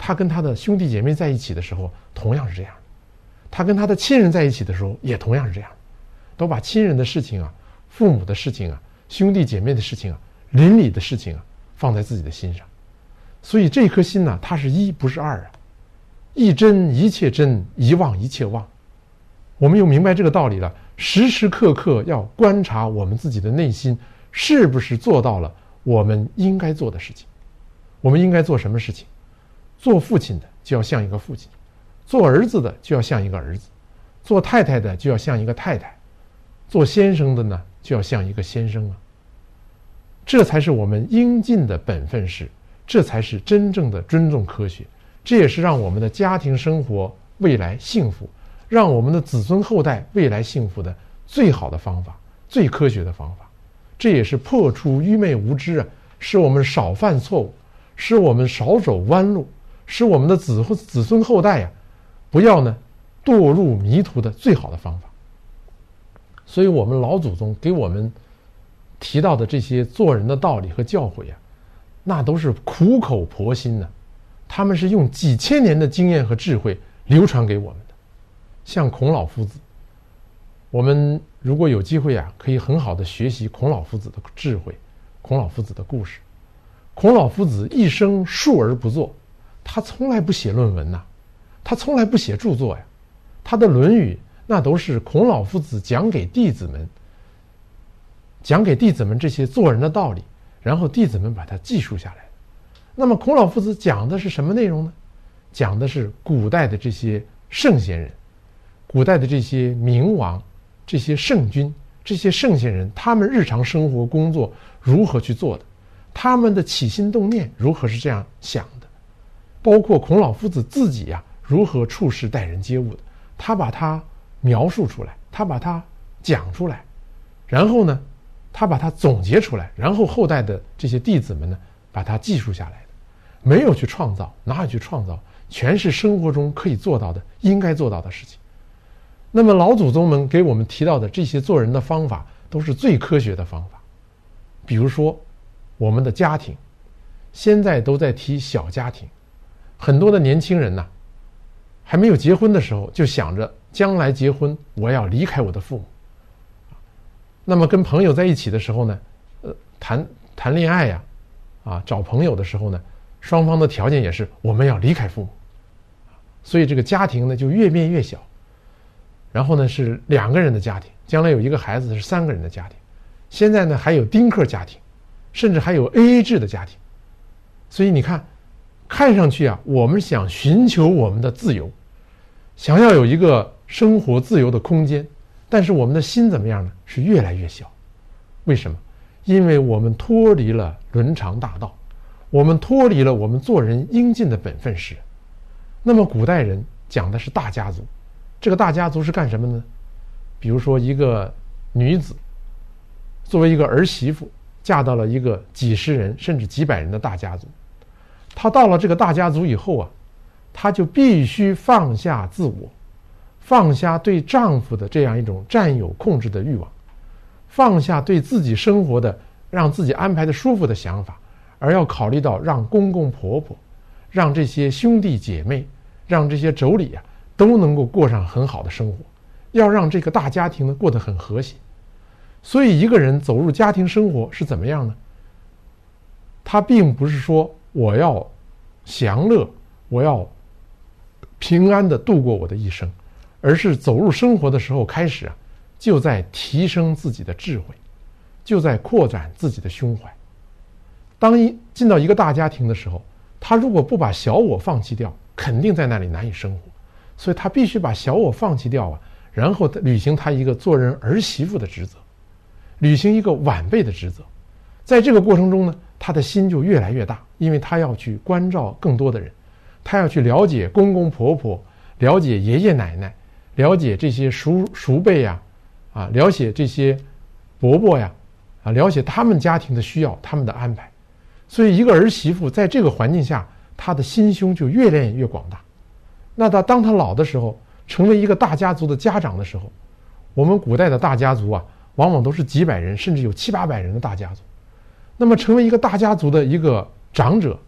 他跟他的兄弟姐妹在一起的时候同样是这样，他跟他的亲人在一起的时候也同样是这样，都把亲人的事情啊、父母的事情啊、兄弟姐妹的事情啊、邻里的事情啊放在自己的心上。所以这颗心呢，它是一不是二啊，一真一切真，一忘一切忘。我们又明白这个道理了，时时刻刻要观察我们自己的内心是不是做到了我们应该做的事情。我们应该做什么事情？做父亲的就要像一个父亲，做儿子的就要像一个儿子，做太太的就要像一个太太，做先生的呢就要像一个先生啊。这才是我们应尽的本分事，这才是真正的尊重科学，这也是让我们的家庭生活未来幸福，让我们的子孙后代未来幸福的最好的方法，最科学的方法。这也是破除愚昧无知啊，使我们少犯错误，使我们少走弯路，使我们的子子孙后代呀、啊，不要呢堕入迷途的最好的方法。所以我们老祖宗给我们提到的这些做人的道理和教诲啊，那都是苦口婆心的，他们是用几千年的经验和智慧流传给我们的。像孔老夫子，我们如果有机会啊，可以很好的学习孔老夫子的智慧，孔老夫子的故事。孔老夫子一生述而不作，他从来不写论文呐、啊，他从来不写著作呀。他的《论语》那都是孔老夫子讲给弟子们，讲给弟子们这些做人的道理，然后弟子们把它记述下来。那么孔老夫子讲的是什么内容呢？讲的是古代的这些圣贤人，古代的这些明王、这些圣君、这些圣贤人，他们日常生活工作如何去做的，他们的起心动念如何是这样想的，包括孔老夫子自己呀、啊、如何处事待人接物的，他把它描述出来，他把它讲出来，然后呢他把它总结出来，然后后代的这些弟子们呢把它记述下来的。没有去创造，哪有去创造，全是生活中可以做到的，应该做到的事情。那么老祖宗们给我们提到的这些做人的方法都是最科学的方法。比如说我们的家庭，现在都在提小家庭，很多的年轻人呢还没有结婚的时候就想着将来结婚我要离开我的父母。那么跟朋友在一起的时候呢，呃，谈谈恋爱呀、啊，啊，找朋友的时候呢，双方的条件也是我们要离开父母，所以这个家庭呢就越变越小。然后呢是两个人的家庭，将来有一个孩子是三个人的家庭。现在呢还有丁克家庭，甚至还有 A A 制的家庭。所以你看，看上去啊，我们想寻求我们的自由，想要有一个生活自由的空间，但是我们的心怎么样呢？是越来越小。为什么？因为我们脱离了伦常大道，我们脱离了我们做人应尽的本分事。那么古代人讲的是大家族，这个大家族是干什么呢？比如说一个女子作为一个儿媳妇嫁到了一个几十人甚至几百人的大家族，她到了这个大家族以后啊，她就必须放下自我，放下对丈夫的这样一种占有控制的欲望，放下对自己生活的让自己安排的舒服的想法，而要考虑到让公公婆婆、让这些兄弟姐妹、让这些妯娌啊都能够过上很好的生活，要让这个大家庭呢过得很和谐。所以一个人走入家庭生活是怎么样呢？他并不是说我要享乐，我要平安地度过我的一生，而是走入生活的时候开始啊，就在提升自己的智慧，就在扩展自己的胸怀。当一进到一个大家庭的时候，他如果不把小我放弃掉，肯定在那里难以生活。所以他必须把小我放弃掉啊，然后履行他一个做人儿媳妇的职责，履行一个晚辈的职责。在这个过程中呢，他的心就越来越大，因为他要去关照更多的人，他要去了解公公婆婆，了解爷爷奶奶，了解这些叔叔辈呀，啊，了解这些伯伯呀，啊，了解他们家庭的需要，他们的安排。所以一个儿媳妇在这个环境下，她的心胸就越练越广大。那他当他老的时候，成为一个大家族的家长的时候，我们古代的大家族啊，往往都是几百人，甚至有七八百人的大家族。那么成为一个大家族的一个长者，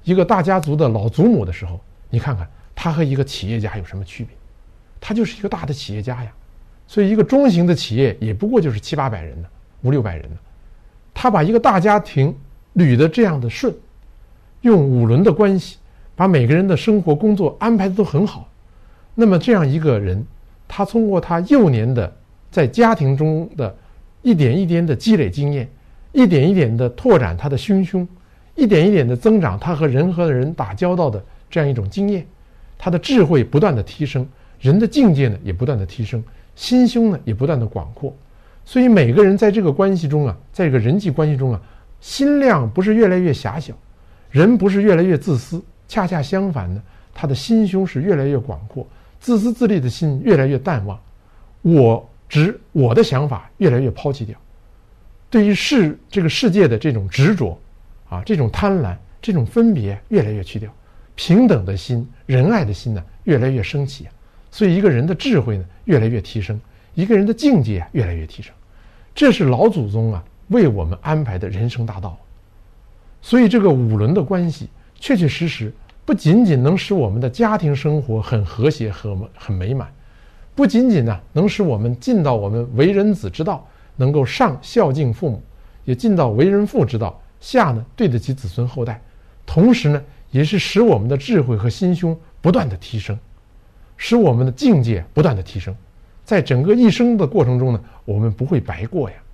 一个大家族的老祖母的时候，你看看他和一个企业家有什么区别？他就是一个大的企业家呀。所以一个中型的企业也不过就是七八百人呢，五六百人呢。他把一个大家庭捋得这样的顺，用五伦的关系把每个人的生活工作安排的都很好。那么这样一个人，他通过他幼年的在家庭中的一点一点的积累经验，一点一点的拓展他的心胸，一点一点的增长他和人和人打交道的这样一种经验，他的智慧不断的提升，人的境界呢也不断的提升，心胸呢也不断的广阔。所以每个人在这个关系中啊，在这个人际关系中啊，心量不是越来越狭小，人不是越来越自私，恰恰相反呢，他的心胸是越来越广阔，自私自利的心越来越淡忘，我执我的想法越来越抛弃掉，对于世这个世界的这种执着啊，这种贪婪，这种分别越来越去掉，平等的心，仁爱的心呢越来越升起啊。所以一个人的智慧呢越来越提升，一个人的境界啊越来越提升，这是老祖宗啊为我们安排的人生大道。所以这个五伦的关系确确实实不仅仅能使我们的家庭生活很和谐和很美满，不仅仅呢能使我们尽到我们为人子之道，能够上孝敬父母，也尽到为人父之道，下呢对得起子孙后代，同时呢也是使我们的智慧和心胸不断的提升，使我们的境界不断的提升，在整个一生的过程中呢，我们不会白过呀。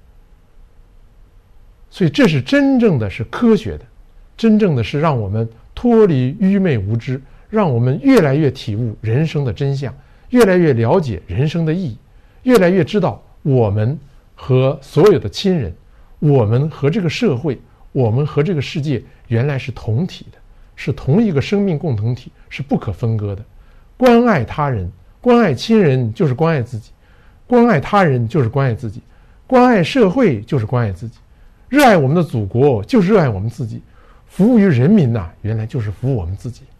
所以这是真正的是科学的，真正的是让我们脱离愚昧无知，让我们越来越体悟人生的真相，越来越了解人生的意义，越来越知道我们和所有的亲人，我们和这个社会，我们和这个世界原来是同体的，是同一个生命共同体，是不可分割的。关爱他人，关爱亲人就是关爱自己，关爱他人就是关爱自己，关爱社会就是关爱自己，热爱我们的祖国就是热爱我们自己，服务于人民呐、啊，原来就是服务我们自己。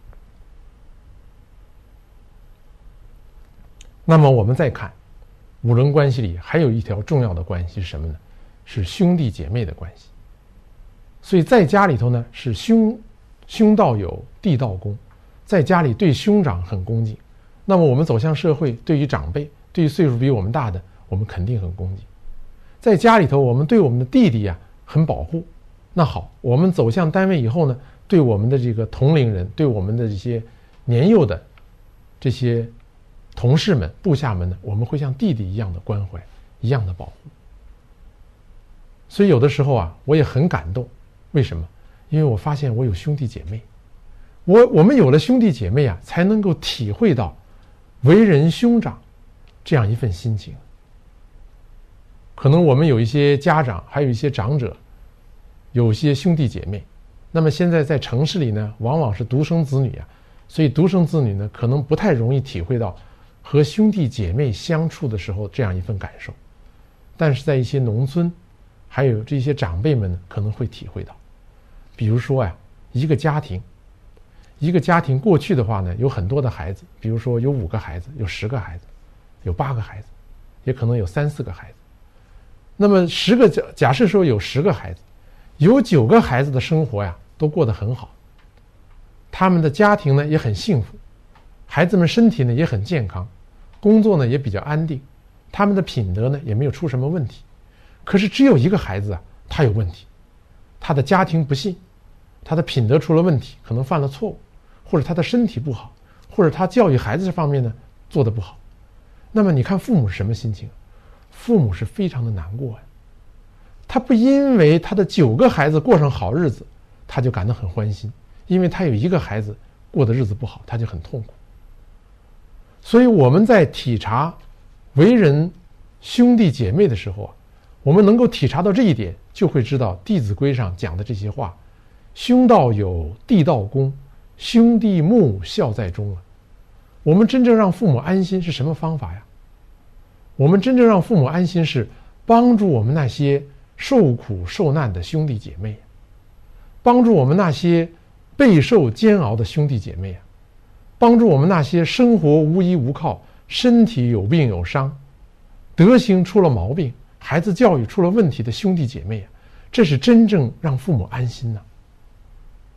那么我们再看五伦关系里还有一条重要的关系是什么呢？是兄弟姐妹的关系。所以在家里头呢是兄兄道友，弟道恭，在家里对兄长很恭敬。那么我们走向社会，对于长辈，对于岁数比我们大的，我们肯定很恭敬。在家里头我们对我们的弟弟啊很保护。那好，我们走向单位以后呢，对我们的这个同龄人，对我们的这些年幼的这些同事们、部下们呢，我们会像弟弟一样的关怀，一样的保护。所以有的时候啊，我也很感动。为什么？因为我发现我有兄弟姐妹，我我们有了兄弟姐妹啊，才能够体会到为人兄长这样一份心情。可能我们有一些家长，还有一些长者，有些兄弟姐妹，那么现在在城市里呢，往往是独生子女啊，所以独生子女呢，可能不太容易体会到和兄弟姐妹相处的时候这样一份感受。但是在一些农村，还有这些长辈们呢，可能会体会到。比如说呀，一个家庭，一个家庭过去的话呢，有很多的孩子，比如说有五个孩子，有十个孩子，有八个孩子，也可能有三四个孩子。那么十个假假设说有十个孩子，有九个孩子的生活呀都过得很好，他们的家庭呢也很幸福，孩子们身体呢也很健康，工作呢也比较安定，他们的品德呢也没有出什么问题。可是只有一个孩子啊，他有问题，他的家庭不幸，他的品德出了问题，可能犯了错误，或者他的身体不好，或者他教育孩子这方面呢做得不好。那么你看父母是什么心情？父母是非常的难过呀。他不因为他的九个孩子过上好日子，他就感到很欢心，因为他有一个孩子过的日子不好，他就很痛苦。所以我们在体察为人兄弟姐妹的时候啊，我们能够体察到这一点，就会知道《弟子规》上讲的这些话：兄道友，弟道恭，兄弟睦，孝在中啊。我们真正让父母安心是什么方法呀？我们真正让父母安心是帮助我们那些受苦受难的兄弟姐妹，帮助我们那些备受煎熬的兄弟姐妹，帮助我们那些生活无依无靠、身体有病有伤、德行出了毛病、孩子教育出了问题的兄弟姐妹，这是真正让父母安心呢。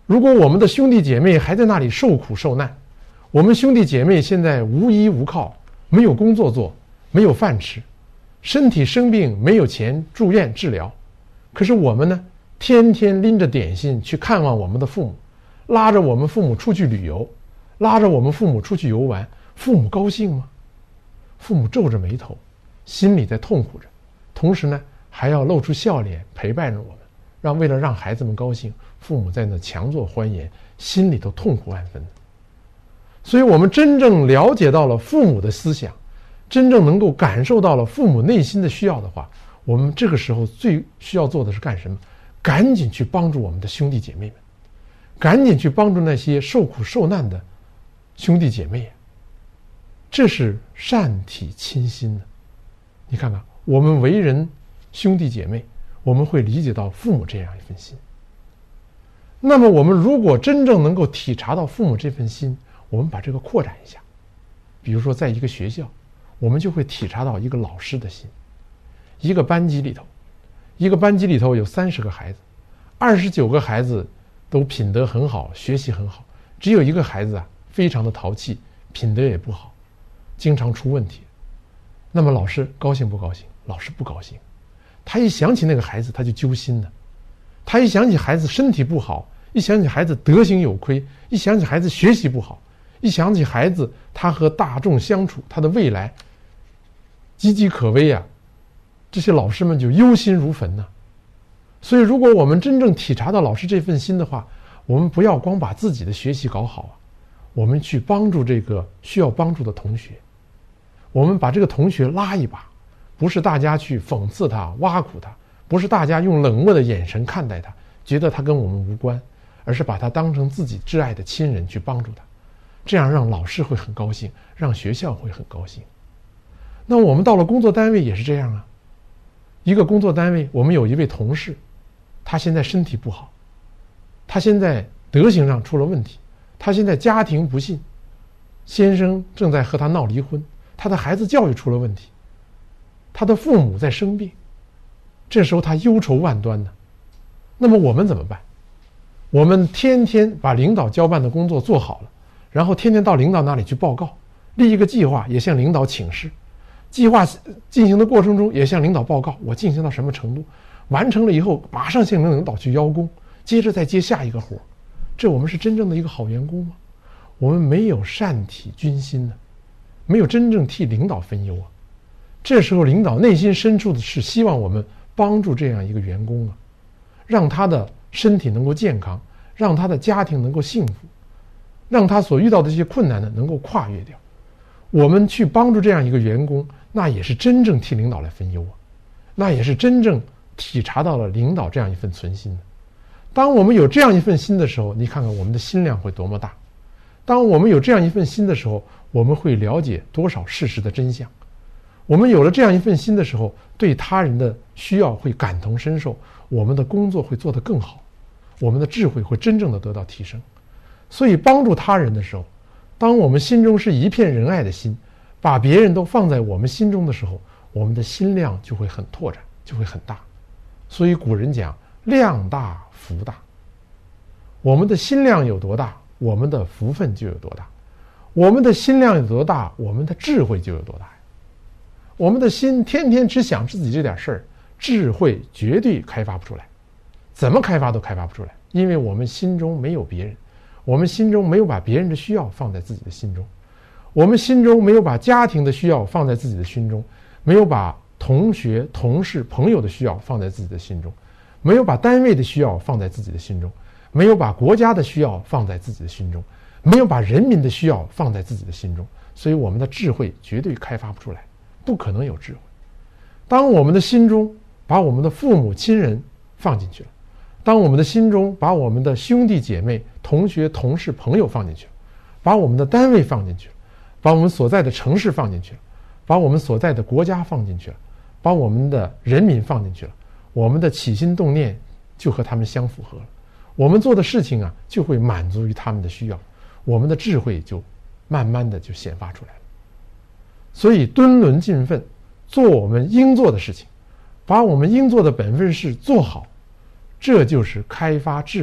如果我们的兄弟姐妹还在那里受苦受难，我们兄弟姐妹现在无依无靠，没有工作做，没有饭吃，身体生病没有钱住院治疗，可是我们呢，天天拎着点心去看望我们的父母，拉着我们父母出去旅游，拉着我们父母出去游玩，父母高兴吗？父母皱着眉头，心里在痛苦着，同时呢，还要露出笑脸陪伴着我们，让为了让孩子们高兴，父母在那强作欢颜，心里头痛苦万分。所以我们真正了解到了父母的思想，真正能够感受到了父母内心的需要的话，我们这个时候最需要做的是干什么？赶紧去帮助我们的兄弟姐妹们，赶紧去帮助那些受苦受难的兄弟姐妹，这是善体亲心的。你看看，我们为人兄弟姐妹，我们会理解到父母这样一份心。那么我们如果真正能够体察到父母这份心，我们把这个扩展一下，比如说在一个学校，我们就会体察到一个老师的心。一个班级里头，一个班级里头有三十个孩子，二十九个孩子都品德很好，学习很好，只有一个孩子啊，非常的淘气，品德也不好，经常出问题。那么老师高兴不高兴？老师不高兴。他一想起那个孩子，他就揪心了。他一想起孩子身体不好，一想起孩子德行有亏，一想起孩子学习不好，一想起孩子他和大众相处，他的未来岌岌可危啊，这些老师们就忧心如焚呢。所以如果我们真正体察到老师这份心的话，我们不要光把自己的学习搞好啊，我们去帮助这个需要帮助的同学，我们把这个同学拉一把，不是大家去讽刺他挖苦他，不是大家用冷漠的眼神看待他，觉得他跟我们无关，而是把他当成自己挚爱的亲人去帮助他，这样让老师会很高兴，让学校会很高兴。那我们到了工作单位也是这样啊，一个工作单位，我们有一位同事，他现在身体不好，他现在德行上出了问题，他现在家庭不幸，先生正在和他闹离婚，他的孩子教育出了问题，他的父母在生病，这时候他忧愁万端呢。那么我们怎么办？我们天天把领导交办的工作做好了，然后天天到领导那里去报告，立一个计划也向领导请示，计划进行的过程中也向领导报告我进行到什么程度，完成了以后马上向领导去邀功，接着再接下一个活，这我们是真正的一个好员工吗？我们没有善体君心呢，没有真正替领导分忧啊。这时候领导内心深处的是希望我们帮助这样一个员工啊，让他的身体能够健康，让他的家庭能够幸福，让他所遇到的这些困难呢能够跨越掉。我们去帮助这样一个员工，那也是真正替领导来分忧啊，那也是真正体察到了领导这样一份存心的。当我们有这样一份心的时候，你看看我们的心量会多么大。当我们有这样一份心的时候，我们会了解多少事实的真相。我们有了这样一份心的时候，对他人的需要会感同身受，我们的工作会做得更好，我们的智慧会真正的得到提升。所以帮助他人的时候，当我们心中是一片仁爱的心，把别人都放在我们心中的时候，我们的心量就会很拓展，就会很大。所以古人讲量大福大，我们的心量有多大，我们的福分就有多大。我们的心量有多大，我们的智慧就有多大。我们的心天天只想自己这点事儿，智慧绝对开发不出来，怎么开发都开发不出来，因为我们心中没有别人，我们心中没有把别人的需要放在自己的心中，我们心中没有把家庭的需要放在自己的心中，没有把同学、同事、朋友的需要放在自己的心中，没有把单位的需要放在自己的心中，没有把国家的需要放在自己的心中，没有把人民的需要放在自己的心中，所以我们的智慧绝对开发不出来，不可能有智慧。当我们的心中把我们的父母亲人放进去了，当我们的心中把我们的兄弟姐妹、同学、同事、朋友放进去了，把我们的单位放进去了，把我们所在的城市放进去了，把我们所在的国家放进去了，把我们的人民放进去了，我们的起心动念就和他们相符合了，我们做的事情啊就会满足于他们的需要，我们的智慧就慢慢的就显发出来了。所以敦伦尽分，做我们应做的事情，把我们应做的本分事做好，这就是开发智慧、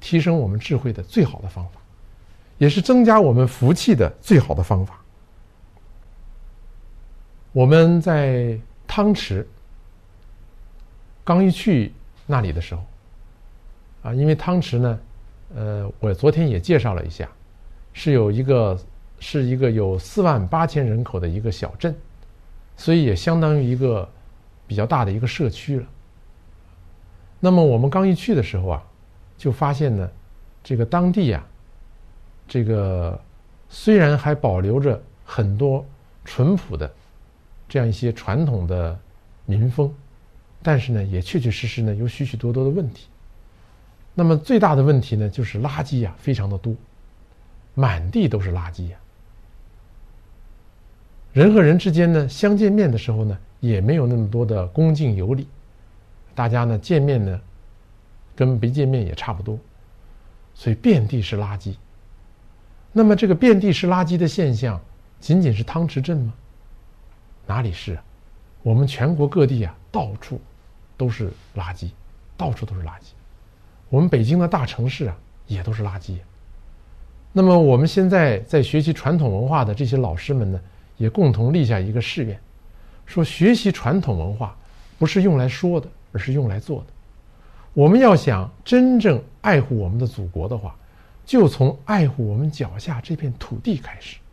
提升我们智慧的最好的方法，也是增加我们福气的最好的方法。我们在汤池刚一去那里的时候啊，因为汤池呢，呃，我昨天也介绍了一下，是有一个是一个有四万八千人口的一个小镇，所以也相当于一个比较大的一个社区了。那么我们刚一去的时候啊，就发现呢，这个当地啊，这个虽然还保留着很多淳朴的这样一些传统的民风，但是呢，也确确实实呢有许许多多的问题。那么最大的问题呢，就是垃圾呀、啊、非常的多，满地都是垃圾呀、啊。人和人之间呢，相见面的时候呢，也没有那么多的恭敬有礼，大家呢见面呢，跟没见面也差不多，所以遍地是垃圾。那么这个遍地是垃圾的现象，仅仅是汤池镇吗？哪里是啊？我们全国各地啊，到处都是垃圾，到处都是垃圾。我们北京的大城市啊，也都是垃圾。那么我们现在在学习传统文化的这些老师们呢，也共同立下一个誓愿，说学习传统文化不是用来说的，而是用来做的。我们要想真正爱护我们的祖国的话，就从爱护我们脚下这片土地开始。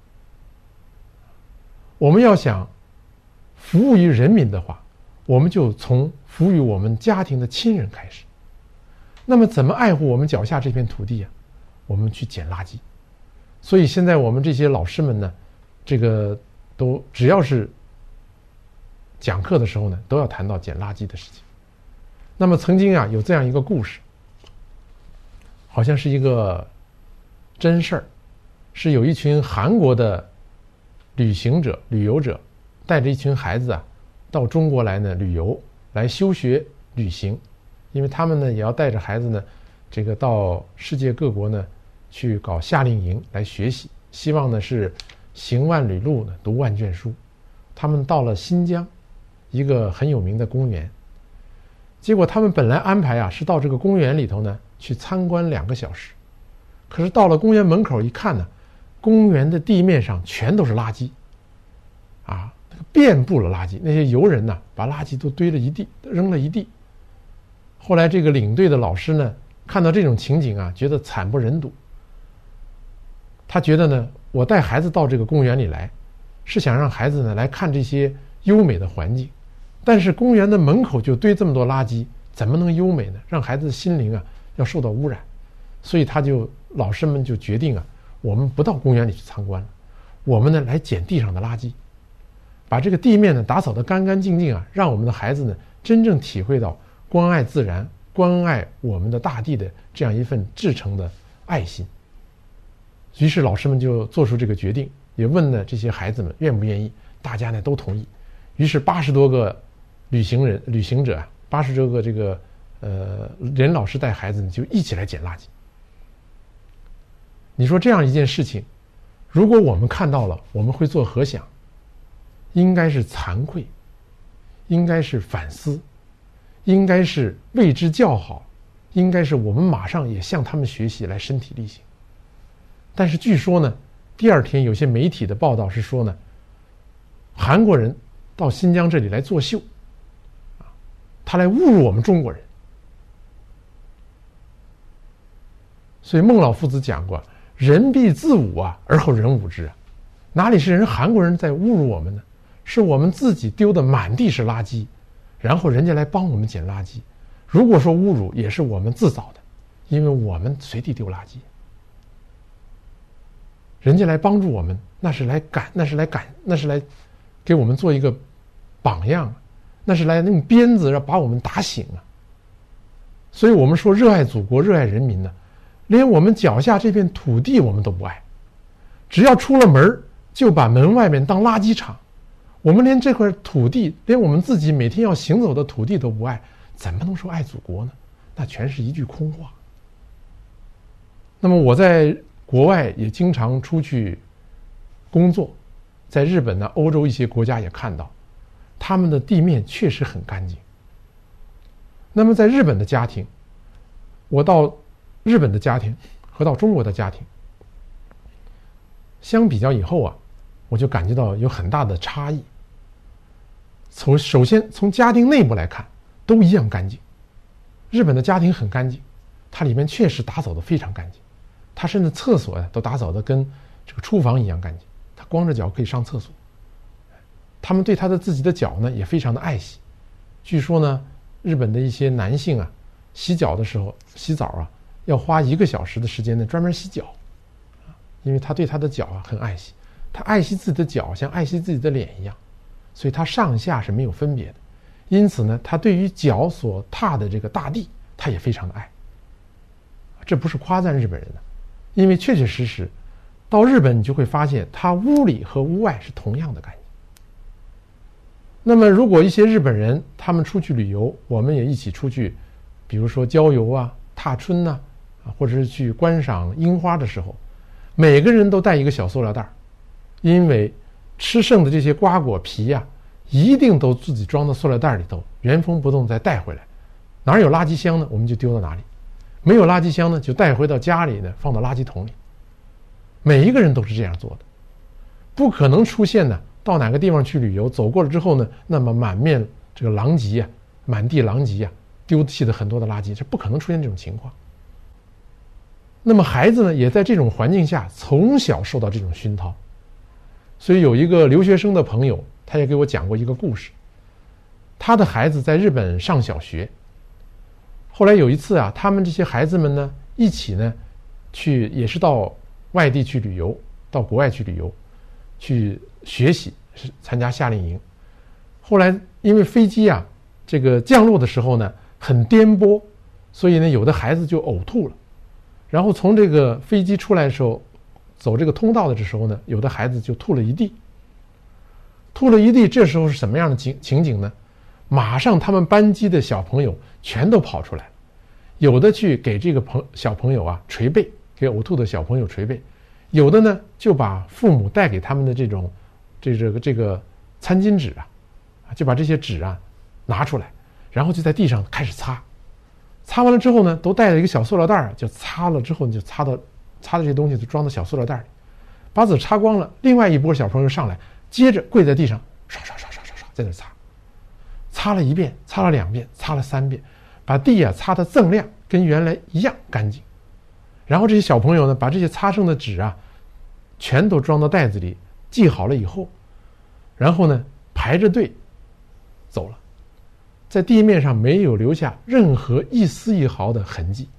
我们要想服务于人民的话，我们就从服务于我们家庭的亲人开始。那么怎么爱护我们脚下这片土地啊？我们去捡垃圾。所以现在我们这些老师们呢，这个都只要是讲课的时候呢，都要谈到捡垃圾的事情。那么曾经啊，有这样一个故事，好像是一个真事儿，是有一群韩国的旅行者、旅游者，带着一群孩子啊，到中国来呢旅游，来休学旅行，因为他们呢也要带着孩子呢，这个到世界各国呢去搞夏令营来学习，希望呢是行万里路呢，读万卷书。他们到了新疆一个很有名的公园，结果他们本来安排啊是到这个公园里头呢去参观两个小时，可是到了公园门口一看呢，公园的地面上全都是垃圾，啊，遍布了垃圾。那些游人呢，把垃圾都堆了一地，扔了一地。后来这个领队的老师呢，看到这种情景啊，觉得惨不忍睹。他觉得呢，我带孩子到这个公园里来，是想让孩子呢来看这些优美的环境，但是公园的门口就堆这么多垃圾，怎么能优美呢？让孩子的心灵啊要受到污染。所以他就老师们就决定啊，我们不到公园里去参观了，我们呢来捡地上的垃圾，把这个地面呢打扫得干干净净啊，让我们的孩子呢真正体会到关爱自然、关爱我们的大地的这样一份至诚的爱心。于是老师们就做出这个决定，也问了这些孩子们愿不愿意，大家呢都同意。于是八十多个旅行人、旅行者啊，八十多个这个呃任老师带孩子们就一起来捡垃圾。你说这样一件事情，如果我们看到了，我们会作何想？应该是惭愧，应该是反思，应该是为之叫好，应该是我们马上也向他们学习来身体力行。但是据说呢，第二天有些媒体的报道是说呢，韩国人到新疆这里来作秀，啊，他来侮辱我们中国人。所以孟老夫子讲过，人必自侮啊，而后人侮之啊。哪里是人韩国人在侮辱我们呢？是我们自己丢的满地是垃圾，然后人家来帮我们捡垃圾。如果说侮辱，也是我们自找的，因为我们随地丢垃圾。人家来帮助我们，那是来感，那是来感，那是来给我们做一个榜样，那是来用鞭子让把我们打醒啊。所以我们说热爱祖国、热爱人民呢，连我们脚下这片土地我们都不爱，只要出了门就把门外面当垃圾场。我们连这块土地，连我们自己每天要行走的土地都不爱，怎么能说爱祖国呢？那全是一句空话。那么我在国外也经常出去工作，在日本呢、欧洲一些国家也看到，他们的地面确实很干净。那么在日本的家庭，我到日本的家庭和到中国的家庭相比较以后啊，我就感觉到有很大的差异。从首先从家庭内部来看，都一样干净。日本的家庭很干净，它里面确实打扫得非常干净，它甚至厕所呀都打扫得跟这个厨房一样干净，他光着脚可以上厕所。他们对他的自己的脚呢也非常的爱惜。据说呢，日本的一些男性啊，洗脚的时候洗澡啊，要花一个小时的时间呢专门洗脚，因为他对他的脚啊很爱惜，他爱惜自己的脚像爱惜自己的脸一样，所以他上下是没有分别的。因此呢，他对于脚所踏的这个大地，他也非常的爱。这不是夸赞日本人的，因为确确实实到日本你就会发现，他屋里和屋外是同样的干净。那么如果一些日本人他们出去旅游，我们也一起出去，比如说郊游啊、踏春呐、啊，或者是去观赏樱花的时候，每个人都带一个小塑料袋，因为吃剩的这些瓜果皮呀、啊，一定都自己装到塑料袋里头，原封不动再带回来。哪儿有垃圾箱呢，我们就丢到哪里；没有垃圾箱呢，就带回到家里呢，放到垃圾桶里。每一个人都是这样做的，不可能出现呢。到哪个地方去旅游，走过了之后呢，那么满面这个狼藉啊，满地狼藉啊，丢弃的很多的垃圾，这不可能出现这种情况。那么孩子呢，也在这种环境下从小受到这种熏陶。所以有一个留学生的朋友，他也给我讲过一个故事。他的孩子在日本上小学，后来有一次啊，他们这些孩子们呢，一起呢，去也是到外地去旅游，到国外去旅游，去学习，是参加夏令营。后来因为飞机啊，这个降落的时候呢很颠簸，所以呢有的孩子就呕吐了。然后从这个飞机出来的时候，走这个通道的这时候呢，有的孩子就吐了一地。吐了一地，这时候是什么样的情情景呢？马上他们班级的小朋友全都跑出来了，有的去给这个朋小朋友啊捶背，给呕吐的小朋友捶背，有的呢就把父母带给他们的这种这这个这个餐巾纸啊，就把这些纸啊拿出来，然后就在地上开始擦。擦完了之后呢，都带了一个小塑料袋，就擦了之后就擦到擦的这些东西就装到小塑料袋里，把纸擦光了。另外一波小朋友上来，接着跪在地上刷刷刷刷刷刷在那擦，擦了一遍，擦了两遍，擦了三遍，把地啊擦得锃亮，跟原来一样干净。然后这些小朋友呢，把这些擦剩的纸啊全都装到袋子里，系好了以后，然后呢排着队走了，在地面上没有留下任何一丝一毫的痕迹。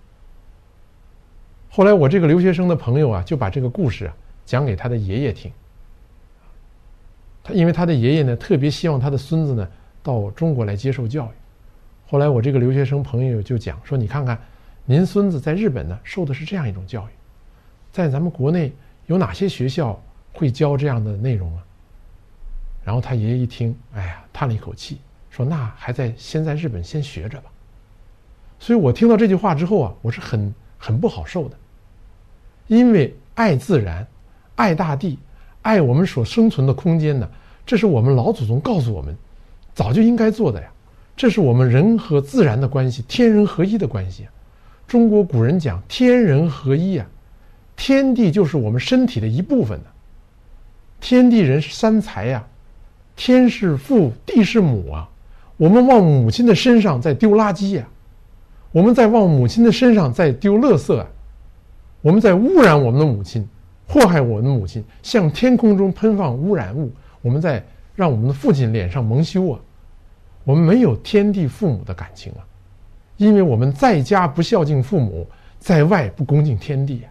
后来我这个留学生的朋友啊，就把这个故事啊讲给他的爷爷听。他因为他的爷爷呢，特别希望他的孙子呢到中国来接受教育。后来我这个留学生朋友就讲说，你看看您孙子在日本呢受的是这样一种教育，在咱们国内有哪些学校会教这样的内容啊？然后他爷爷一听，哎呀，叹了一口气，说那还在先在日本先学着吧。所以我听到这句话之后啊，我是很很不好受的。因为爱自然，爱大地，爱我们所生存的空间呢，这是我们老祖宗告诉我们早就应该做的呀。这是我们人和自然的关系，天人合一的关系。中国古人讲天人合一啊，天地就是我们身体的一部分的。天地人是三才呀、啊，天是父，地是母啊。我们往母亲的身上在丢垃圾呀、啊，我们在往母亲的身上在丢垃圾啊。我们在污染我们的母亲，祸害我们的母亲，向天空中喷放污染物，我们在让我们的父亲脸上蒙羞啊！我们没有天地父母的感情啊，因为我们在家不孝敬父母，在外不恭敬天地啊。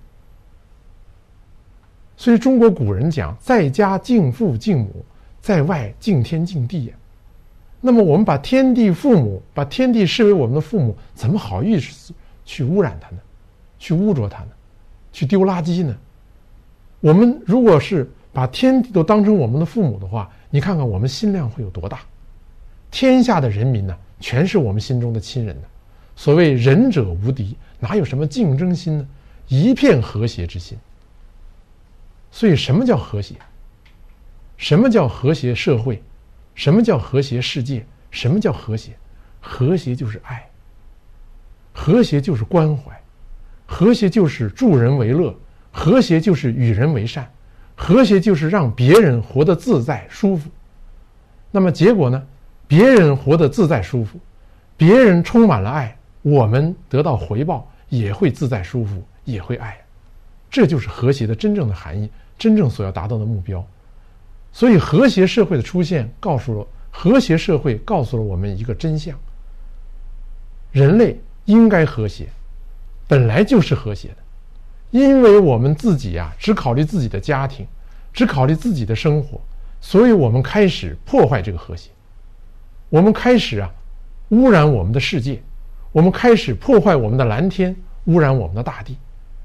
所以中国古人讲，在家敬父敬母，在外敬天敬地啊。那么我们把天地父母，把天地视为我们的父母，怎么好意思去污染他呢？去污浊他呢？去丢垃圾呢？我们如果是把天地都当成我们的父母的话，你看看我们心量会有多大。天下的人民呢，全是我们心中的亲人呢。所谓仁者无敌，哪有什么竞争心呢？一片和谐之心。所以什么叫和谐？什么叫和谐社会？什么叫和谐世界？什么叫和谐？和谐就是爱，和谐就是关怀， 和谐就是助人为乐，和谐就是与人为善，和谐就是让别人活得自在舒服。那么结果呢？别人活得自在舒服，别人充满了爱，我们得到回报也会自在舒服，也会爱。这就是和谐的真正的含义，真正所要达到的目标。所以和谐社会的出现告诉了和谐社会告诉了我们一个真相：人类应该和谐，本来就是和谐的。因为我们自己啊，只考虑自己的家庭，只考虑自己的生活，所以我们开始破坏这个和谐。我们开始啊，污染我们的世界，我们开始破坏我们的蓝天，污染我们的大地。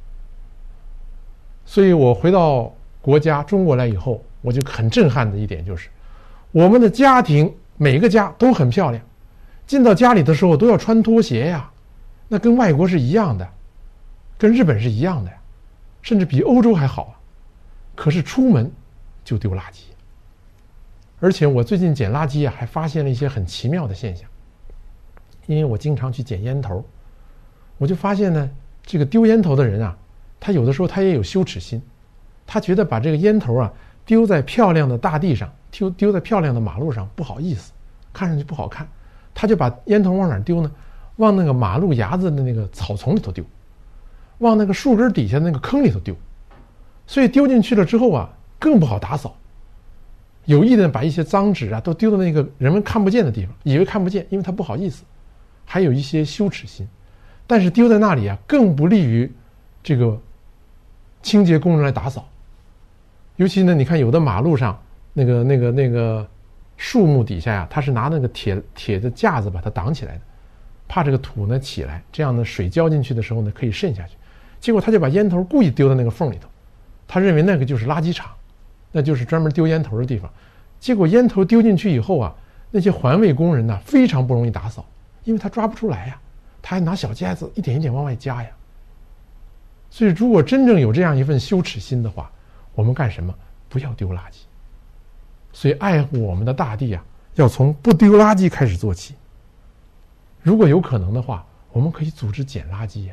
所以我回到国家中国来以后，我就很震撼的一点就是，我们的家庭每个家都很漂亮，进到家里的时候都要穿拖鞋呀，那跟外国是一样的，跟日本是一样的呀，甚至比欧洲还好啊。可是出门就丢垃圾。而且我最近捡垃圾啊，还发现了一些很奇妙的现象。因为我经常去捡烟头，我就发现呢，这个丢烟头的人啊，他有的时候他也有羞耻心，他觉得把这个烟头啊丢在漂亮的大地上，丢丢在漂亮的马路上不好意思，看上去不好看，他就把烟头往哪儿丢呢？往那个马路牙子的那个草丛里头丢，往那个树根底下那个坑里头丢。所以丢进去了之后啊，更不好打扫。有意的把一些脏纸啊都丢到那个人们看不见的地方，以为看不见，因为他不好意思，还有一些羞耻心。但是丢在那里啊，更不利于这个清洁工人来打扫。尤其呢，你看有的马路上那个那个那个树木底下呀、啊，他是拿那个铁铁的架子把它挡起来的，怕这个土呢起来，这样呢水浇进去的时候呢可以渗下去。结果他就把烟头故意丢到那个缝里头，他认为那个就是垃圾场，那就是专门丢烟头的地方。结果烟头丢进去以后啊，那些环卫工人呢非常不容易打扫，因为他抓不出来呀，他还拿小夹子一点一点往外加呀。所以如果真正有这样一份羞耻心的话，我们干什么？不要丢垃圾。所以爱护我们的大地啊，要从不丢垃圾开始做起。如果有可能的话，我们可以组织捡垃圾呀。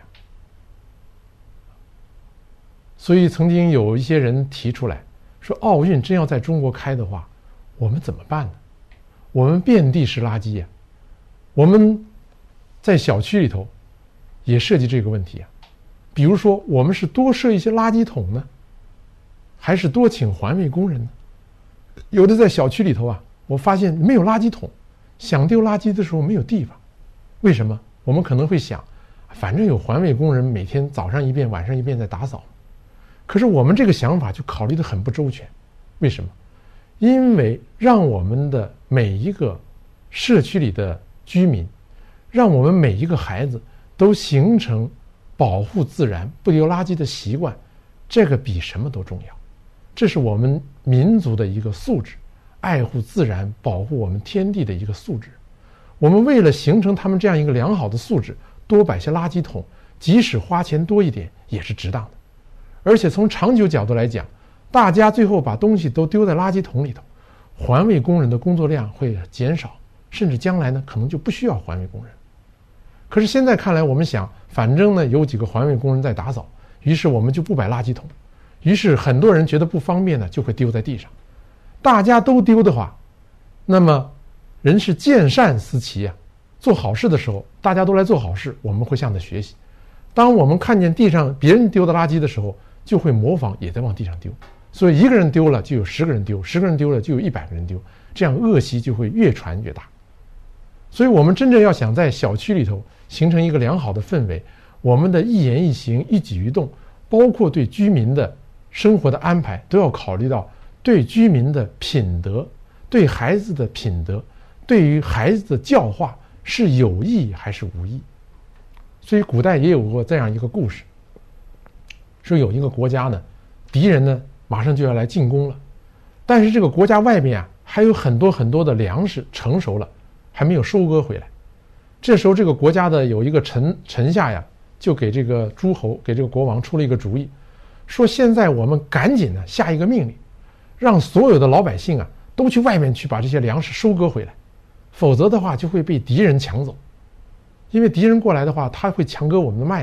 所以曾经有一些人提出来说，奥运真要在中国开的话，我们怎么办呢？我们遍地是垃圾呀。我们在小区里头也涉及这个问题啊。比如说，我们是多设一些垃圾桶呢，还是多请环卫工人呢？有的在小区里头啊，我发现没有垃圾桶，想丢垃圾的时候没有地方。为什么？我们可能会想，反正有环卫工人每天早上一遍晚上一遍在打扫。可是我们这个想法就考虑得很不周全。为什么？因为让我们的每一个社区里的居民，让我们每一个孩子都形成保护自然不丢垃圾的习惯，这个比什么都重要。这是我们民族的一个素质，爱护自然保护我们天地的一个素质。我们为了形成他们这样一个良好的素质，多摆些垃圾桶，即使花钱多一点也是值当的。而且从长久角度来讲，大家最后把东西都丢在垃圾桶里头，环卫工人的工作量会减少，甚至将来呢可能就不需要环卫工人。可是现在看来，我们想反正呢有几个环卫工人在打扫，于是我们就不摆垃圾桶，于是很多人觉得不方便呢，就会丢在地上。大家都丢的话，那么人是见善思齐啊，做好事的时候大家都来做好事，我们会向他学习。当我们看见地上别人丢的垃圾的时候，就会模仿也在往地上丢。所以一个人丢了就有十个人丢，十个人丢了就有一百个人丢，这样恶习就会越传越大。所以我们真正要想在小区里头形成一个良好的氛围，我们的一言一行一举一动，包括对居民的生活的安排，都要考虑到对居民的品德，对孩子的品德，对于孩子的教化是有益还是无益。所以古代也有过这样一个故事，说有一个国家呢，敌人呢马上就要来进攻了，但是这个国家外面啊还有很多很多的粮食成熟了，还没有收割回来。这时候这个国家的有一个臣臣下呀，就给这个诸侯给这个国王出了一个主意，说现在我们赶紧呢下一个命令，让所有的老百姓啊都去外面去把这些粮食收割回来，否则的话就会被敌人抢走。因为敌人过来的话，他会强割我们的麦子，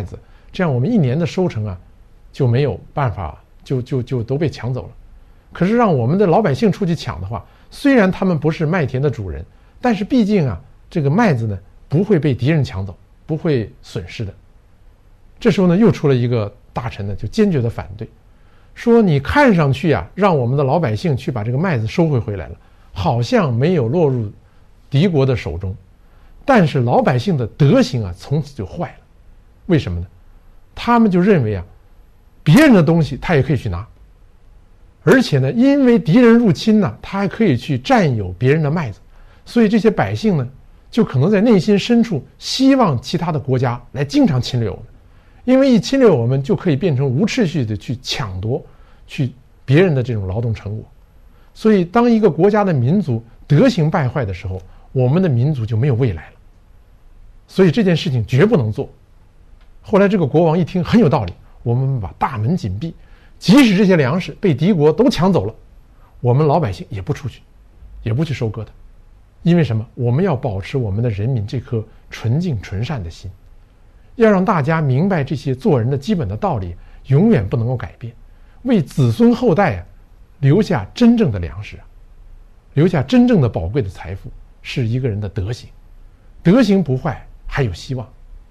这样我们一年的收成啊就没有办法，就就就都被抢走了。可是让我们的老百姓出去抢的话，虽然他们不是麦田的主人，但是毕竟啊，这个麦子呢不会被敌人抢走，不会损失的。这时候呢，又出了一个大臣呢，就坚决的反对，说你看上去啊，让我们的老百姓去把这个麦子收回回来了，好像没有落入敌国的手中，但是老百姓的德行啊，从此就坏了。为什么呢？他们就认为啊，别人的东西他也可以去拿，而且呢，因为敌人入侵呢，他还可以去占有别人的麦子，所以这些百姓呢，就可能在内心深处希望其他的国家来经常侵略我们，因为一侵略我们就可以变成无秩序的去抢夺去别人的这种劳动成果。所以当一个国家的民族德行败坏的时候，我们的民族就没有未来了。所以这件事情绝不能做。后来这个国王一听很有道理，我们把大门紧闭，即使这些粮食被敌国都抢走了，我们老百姓也不出去，也不去收割它。因为什么？我们要保持我们的人民这颗纯净纯善的心，要让大家明白这些做人的基本的道理永远不能够改变，为子孙后代啊留下真正的粮食啊，留下真正的宝贵的财富，是一个人的德行。德行不坏，还有希望。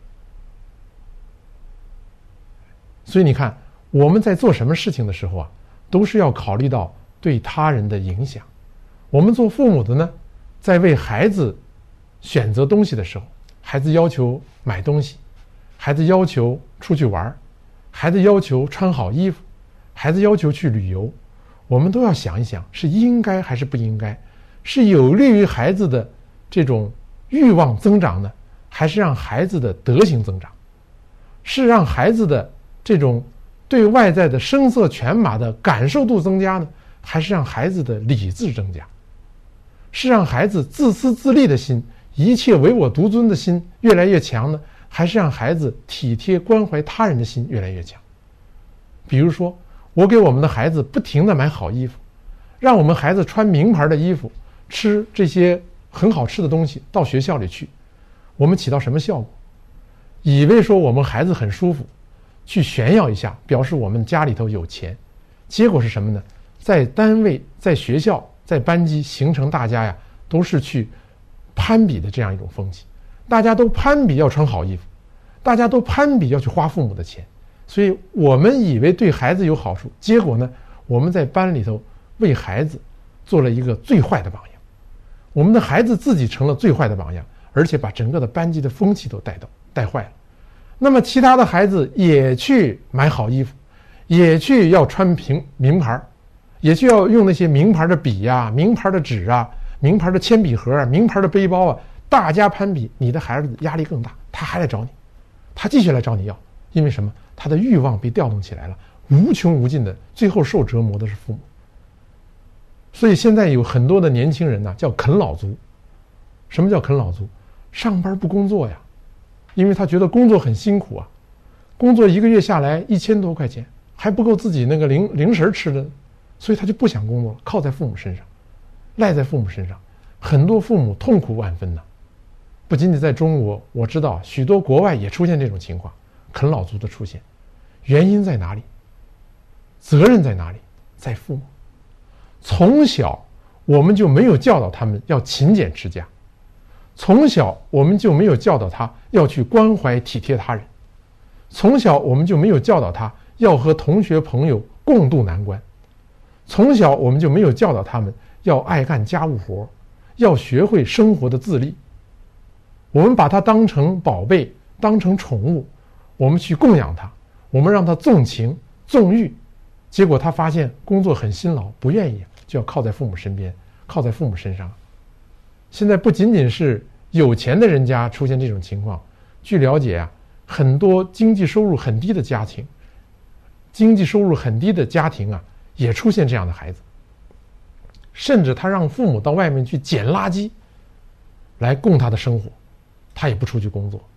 所以你看，我们在做什么事情的时候啊，都是要考虑到对他人的影响。我们做父母的呢，在为孩子选择东西的时候，孩子要求买东西，孩子要求出去玩，孩子要求穿好衣服，孩子要求去旅游，我们都要想一想，是应该还是不应该，是有利于孩子的这种欲望增长呢，还是让孩子的德行增长，是让孩子的这种对外在的声色犬马的感受度增加呢，还是让孩子的理智增加，是让孩子自私自利的心，一切唯我独尊的心越来越强呢，还是让孩子体贴关怀他人的心越来越强？比如说，我给我们的孩子不停地买好衣服，让我们孩子穿名牌的衣服，吃这些很好吃的东西到学校里去，我们起到什么效果？以为说我们孩子很舒服，去炫耀一下，表示我们家里头有钱，结果是什么呢？在单位、在学校、在班级形成大家呀都是去攀比的这样一种风气，大家都攀比要穿好衣服，大家都攀比要去花父母的钱，所以我们以为对孩子有好处，结果呢，我们在班里头为孩子做了一个最坏的榜样，我们的孩子自己成了最坏的榜样，而且把整个的班级的风气都带到带坏了。那么其他的孩子也去买好衣服，也去要穿名名牌，也去要用那些名牌的笔啊、名牌的纸啊、名牌的铅笔盒啊、名牌的背包啊，大家攀比，你的孩子压力更大，他还来找你，他继续来找你要，因为什么？他的欲望被调动起来了，无穷无尽的，最后受折磨的是父母。所以现在有很多的年轻人呢、啊，叫啃老族。什么叫啃老族？上班不工作呀，因为他觉得工作很辛苦啊，工作一个月下来一千多块钱，还不够自己那个零零食吃的，所以他就不想工作了，靠在父母身上，赖在父母身上，很多父母痛苦万分呐。不仅仅在中国，我知道许多国外也出现这种情况，啃老族的出现，原因在哪里？责任在哪里？在父母。从小我们就没有教导他们要勤俭持家，从小我们就没有教导他要去关怀体贴他人，从小我们就没有教导他要和同学朋友共度难关，从小我们就没有教导他们要爱干家务活，要学会生活的自立。我们把他当成宝贝，当成宠物，我们去供养他，我们让他纵情纵欲，结果他发现工作很辛劳，不愿意，就要靠在父母身边，靠在父母身上。现在不仅仅是有钱的人家出现这种情况，据了解啊，很多经济收入很低的家庭，经济收入很低的家庭啊，也出现这样的孩子，甚至他让父母到外面去捡垃圾来供他的生活，他也不出去工作。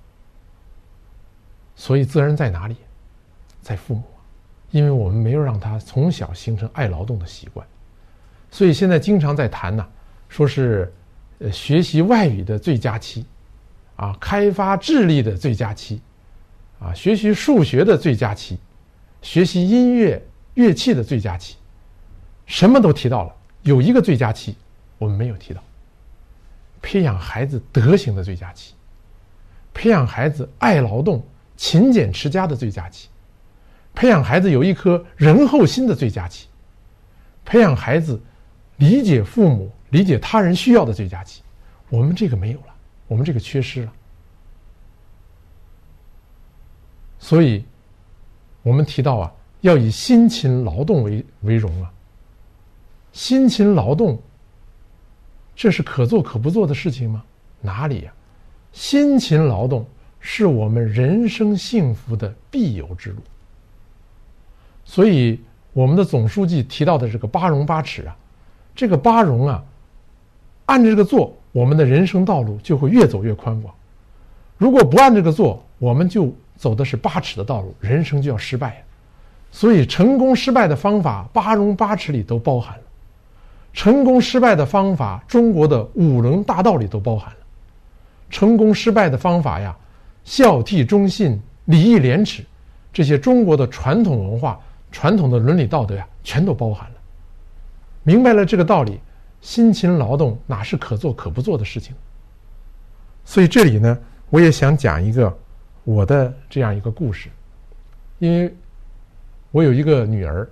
所以责任在哪里？在父母，因为我们没有让他从小形成爱劳动的习惯。所以现在经常在谈呢、啊，说是呃学习外语的最佳期，啊，开发智力的最佳期，啊， 啊，学习数学的最佳期，学习音乐乐器的最佳期，什么都提到了，有一个最佳期我们没有提到，培养孩子德行的最佳期，培养孩子爱劳动、勤俭持家的最佳期，培养孩子有一颗仁厚心的最佳期，培养孩子理解父母、理解他人需要的最佳期，我们这个没有了，我们这个缺失了。所以我们提到啊，要以辛勤劳动为为荣啊。辛勤劳动，这是可做可不做的事情吗？哪里呀？辛勤劳动是我们人生幸福的必由之路。所以我们的总书记提到的这个八荣八耻啊，这个八荣啊，按着这个做，我们的人生道路就会越走越宽广。如果不按这个做，我们就走的是八耻的道路，人生就要失败。所以成功失败的方法，八荣八耻里都包含了。成功失败的方法，中国的五伦大道里都包含了。成功失败的方法呀，孝悌忠信、礼义廉耻，这些中国的传统文化、传统的伦理道德呀，全都包含了。明白了这个道理，辛勤劳动哪是可做可不做的事情？所以这里呢，我也想讲一个我的这样一个故事，因为我有一个女儿，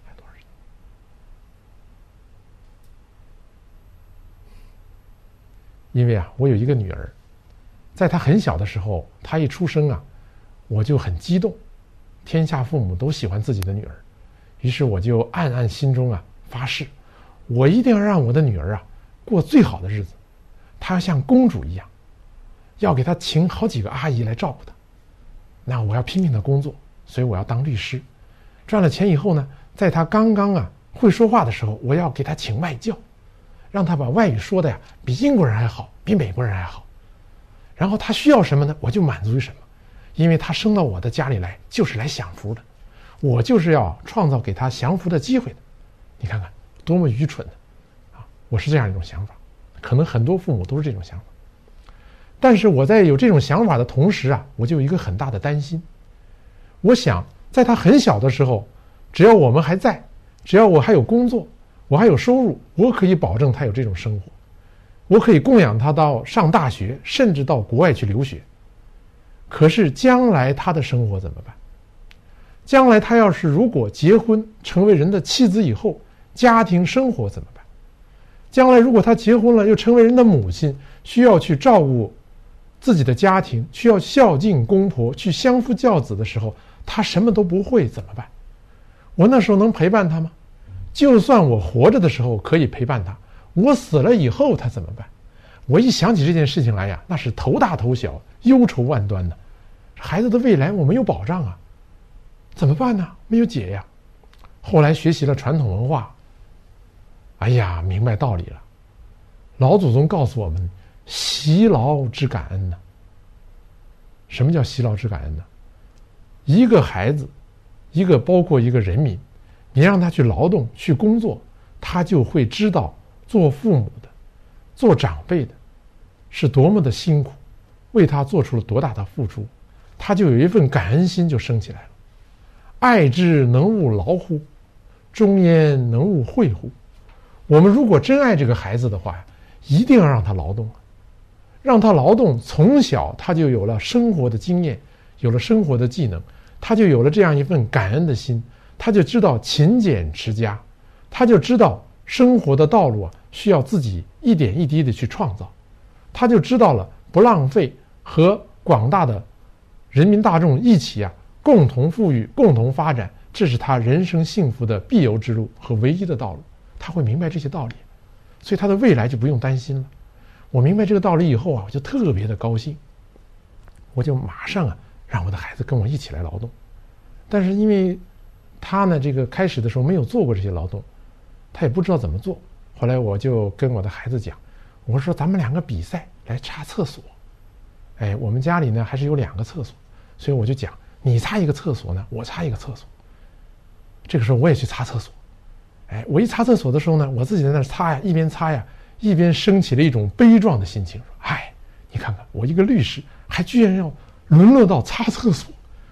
因为啊，我有一个女儿，在她很小的时候，她一出生啊，我就很激动。天下父母都喜欢自己的女儿，于是我就暗暗心中啊发誓，我一定要让我的女儿啊过最好的日子，她要像公主一样，要给她请好几个阿姨来照顾她。那我要拼命的工作，所以我要当律师。赚了钱以后呢，在她刚刚啊会说话的时候，我要给她请外教，让她把外语说的呀比英国人还好，比美国人还好。然后她需要什么呢，我就满足于什么。因为她生到我的家里来就是来享福的，我就是要创造给她享福的机会的。你看看多么愚蠢的啊！我是这样一种想法，可能很多父母都是这种想法。但是我在有这种想法的同时啊，我就有一个很大的担心。我想在她很小的时候，只要我们还在，只要我还有工作，我还有收入，我可以保证她有这种生活，我可以供养她到上大学，甚至到国外去留学。可是将来她的生活怎么办？将来她要是如果结婚成为人的妻子以后，家庭生活怎么办？将来如果她结婚了又成为人的母亲，需要去照顾自己的家庭，需要孝敬公婆，去相夫教子的时候，她什么都不会怎么办？我那时候能陪伴她吗？就算我活着的时候可以陪伴她，我死了以后她怎么办？我一想起这件事情来呀，那是头大头小，忧愁万端的。孩子的未来我没有保障啊，怎么办呢？没有解呀。后来学习了传统文化，哎呀，明白道理了。老祖宗告诉我们，习劳之感恩呢。什么叫习劳之感恩呢？一个孩子，一个包括一个人民，你让他去劳动去工作，他就会知道做父母的做长辈的是多么的辛苦，为他做出了多大的付出，他就有一份感恩心就升起来了。爱之能勿劳乎？忠焉能勿惠乎？我们如果真爱这个孩子的话，一定要让他劳动，让他劳动，从小他就有了生活的经验，有了生活的技能，他就有了这样一份感恩的心，他就知道勤俭持家，他就知道生活的道路啊需要自己一点一滴的去创造，他就知道了不浪费和广大的人民大众一起啊共同富裕、共同发展，这是他人生幸福的必由之路和唯一的道路。他会明白这些道理，所以他的未来就不用担心了。我明白这个道理以后啊，我就特别的高兴，我就马上啊让我的孩子跟我一起来劳动。但是因为他呢，这个开始的时候没有做过这些劳动，他也不知道怎么做。后来我就跟我的孩子讲，我说咱们两个比赛来擦厕所。哎，我们家里呢还是有两个厕所，所以我就讲，你擦一个厕所呢，我擦一个厕所。这个时候我也去擦厕所。哎，我一擦厕所的时候呢，我自己在那擦呀，一边擦呀，一边升起了一种悲壮的心情，说：“哎，你看看我一个律师，还居然要沦落到擦厕所，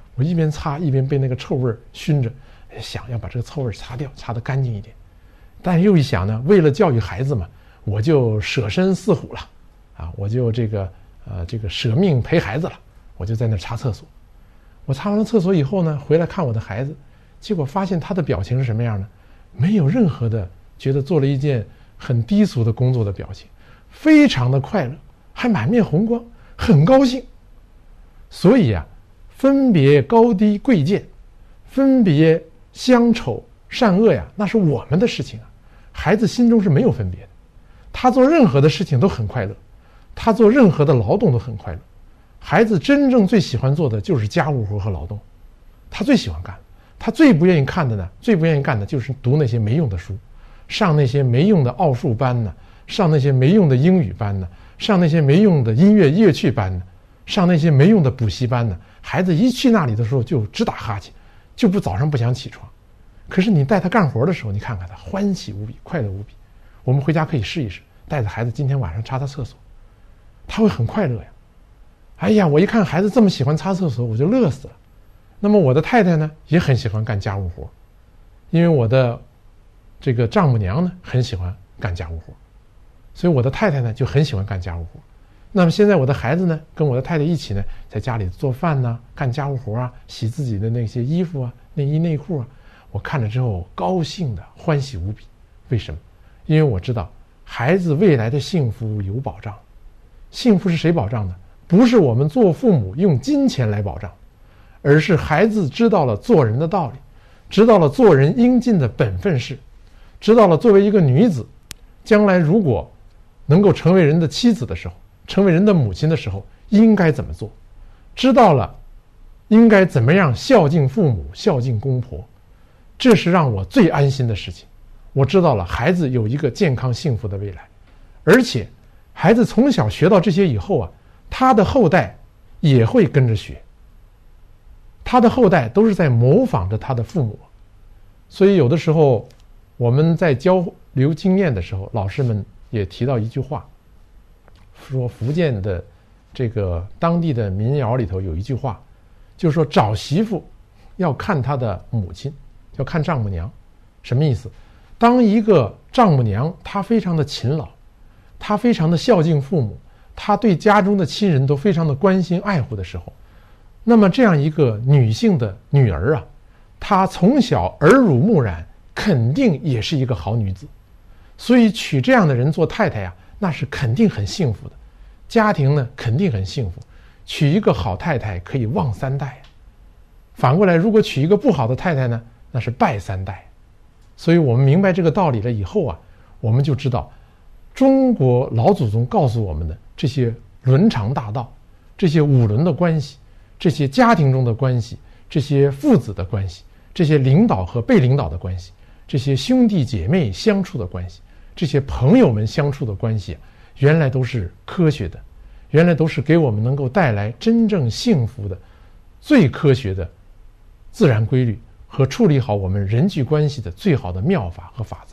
我一边擦一边被那个臭味熏着，想要把这个臭味擦掉，擦得干净一点。但又一想呢，为了教育孩子嘛，我就舍身饲虎了，啊，我就这个呃这个舍命陪孩子了，我就在那擦厕所。我擦完了厕所以后呢，回来看我的孩子，结果发现他的表情是什么样呢？没有任何的觉得做了一件很低俗的工作的表情，非常的快乐，还满面红光，很高兴。所以啊，分别高低贵贱，分别香丑善恶呀，那是我们的事情啊。孩子心中是没有分别的，他做任何的事情都很快乐，他做任何的劳动都很快乐。孩子真正最喜欢做的就是家务活和劳动，他最喜欢干。他最不愿意看的呢，最不愿意干的就是读那些没用的书，上那些没用的奥数班呢，上那些没用的英语班呢，上那些没用的音乐乐趣班呢，上那些没用的补习班呢。孩子一去那里的时候就直打哈欠，就不早上不想起床。可是你带他干活的时候，你看看他欢喜无比，快乐无比。我们回家可以试一试，带着孩子今天晚上擦擦厕所，他会很快乐呀。哎呀，我一看孩子这么喜欢擦厕所，我就乐死了。那么我的太太呢，也很喜欢干家务活，因为我的这个丈母娘呢，很喜欢干家务活，所以我的太太呢就很喜欢干家务活。那么现在我的孩子呢，跟我的太太一起呢，在家里做饭呢，干家务活啊，洗自己的那些衣服啊、内衣内裤啊，我看了之后高兴的欢喜无比。为什么？因为我知道孩子未来的幸福有保障。幸福是谁保障的？不是我们做父母用金钱来保障，而是孩子知道了做人的道理，知道了做人应尽的本分事，知道了作为一个女子，将来如果能够成为人的妻子的时候，成为人的母亲的时候，应该怎么做，知道了应该怎么样孝敬父母，孝敬公婆。这是让我最安心的事情。我知道了孩子有一个健康幸福的未来，而且孩子从小学到这些以后啊，他的后代也会跟着学，他的后代都是在模仿着他的父母。所以有的时候我们在交流经验的时候，老师们也提到一句话，说福建的这个当地的民谣里头有一句话，就是说找媳妇要看他的母亲，要看丈母娘。什么意思？当一个丈母娘她非常的勤劳，她非常的孝敬父母，她对家中的亲人都非常的关心爱护的时候，那么这样一个女性的女儿啊，她从小耳濡目染，肯定也是一个好女子。所以娶这样的人做太太呀、啊，那是肯定很幸福的，家庭呢肯定很幸福。娶一个好太太可以旺三代、啊、反过来如果娶一个不好的太太呢，那是败三代。所以我们明白这个道理了以后啊，我们就知道中国老祖宗告诉我们的这些伦常大道，这些五伦的关系，这些家庭中的关系，这些父子的关系，这些领导和被领导的关系，这些兄弟姐妹相处的关系，这些朋友们相处的关系，原来都是科学的，原来都是给我们能够带来真正幸福的最科学的自然规律和处理好我们人际关系的最好的妙法和法则。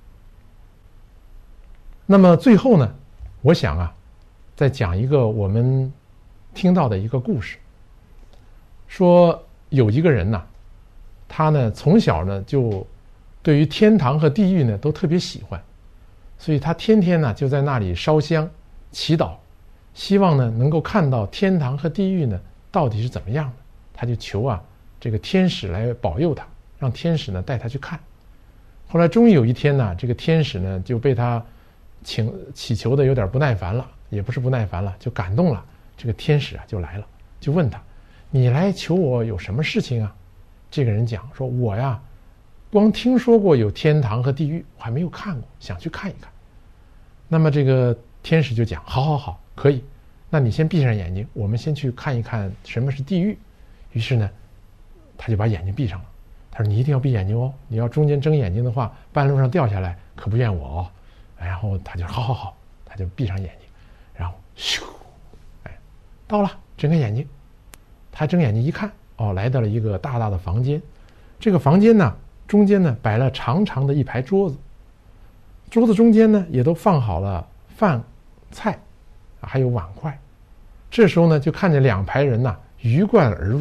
那么最后呢，我想啊，再讲一个我们听到的一个故事，说有一个人呢，他呢从小呢就对于天堂和地狱呢都特别喜欢，所以他天天呢就在那里烧香祈祷，希望呢能够看到天堂和地狱呢到底是怎么样的。他就求啊这个天使来保佑他，让天使呢带他去看。后来终于有一天呢，这个天使呢就被他请祈求的有点不耐烦了，也不是不耐烦了，就感动了。这个天使啊就来了，就问他，你来求我有什么事情啊？这个人讲说，我呀光听说过有天堂和地狱，我还没有看过，想去看一看。那么这个天使就讲，好好好，可以，那你先闭上眼睛，我们先去看一看什么是地狱。于是呢他就把眼睛闭上了。他说，你一定要闭眼睛哦，你要中间睁眼睛的话，半路上掉下来可不怨我哦。然后他就好好好，他就闭上眼睛，然后咻，哎，到了，睁开眼睛。他睁眼睛一看，哦，来到了一个大大的房间。这个房间呢中间呢摆了长长的一排桌子，桌子中间呢也都放好了饭菜，还有碗筷。这时候呢就看见两排人呐鱼贯而入，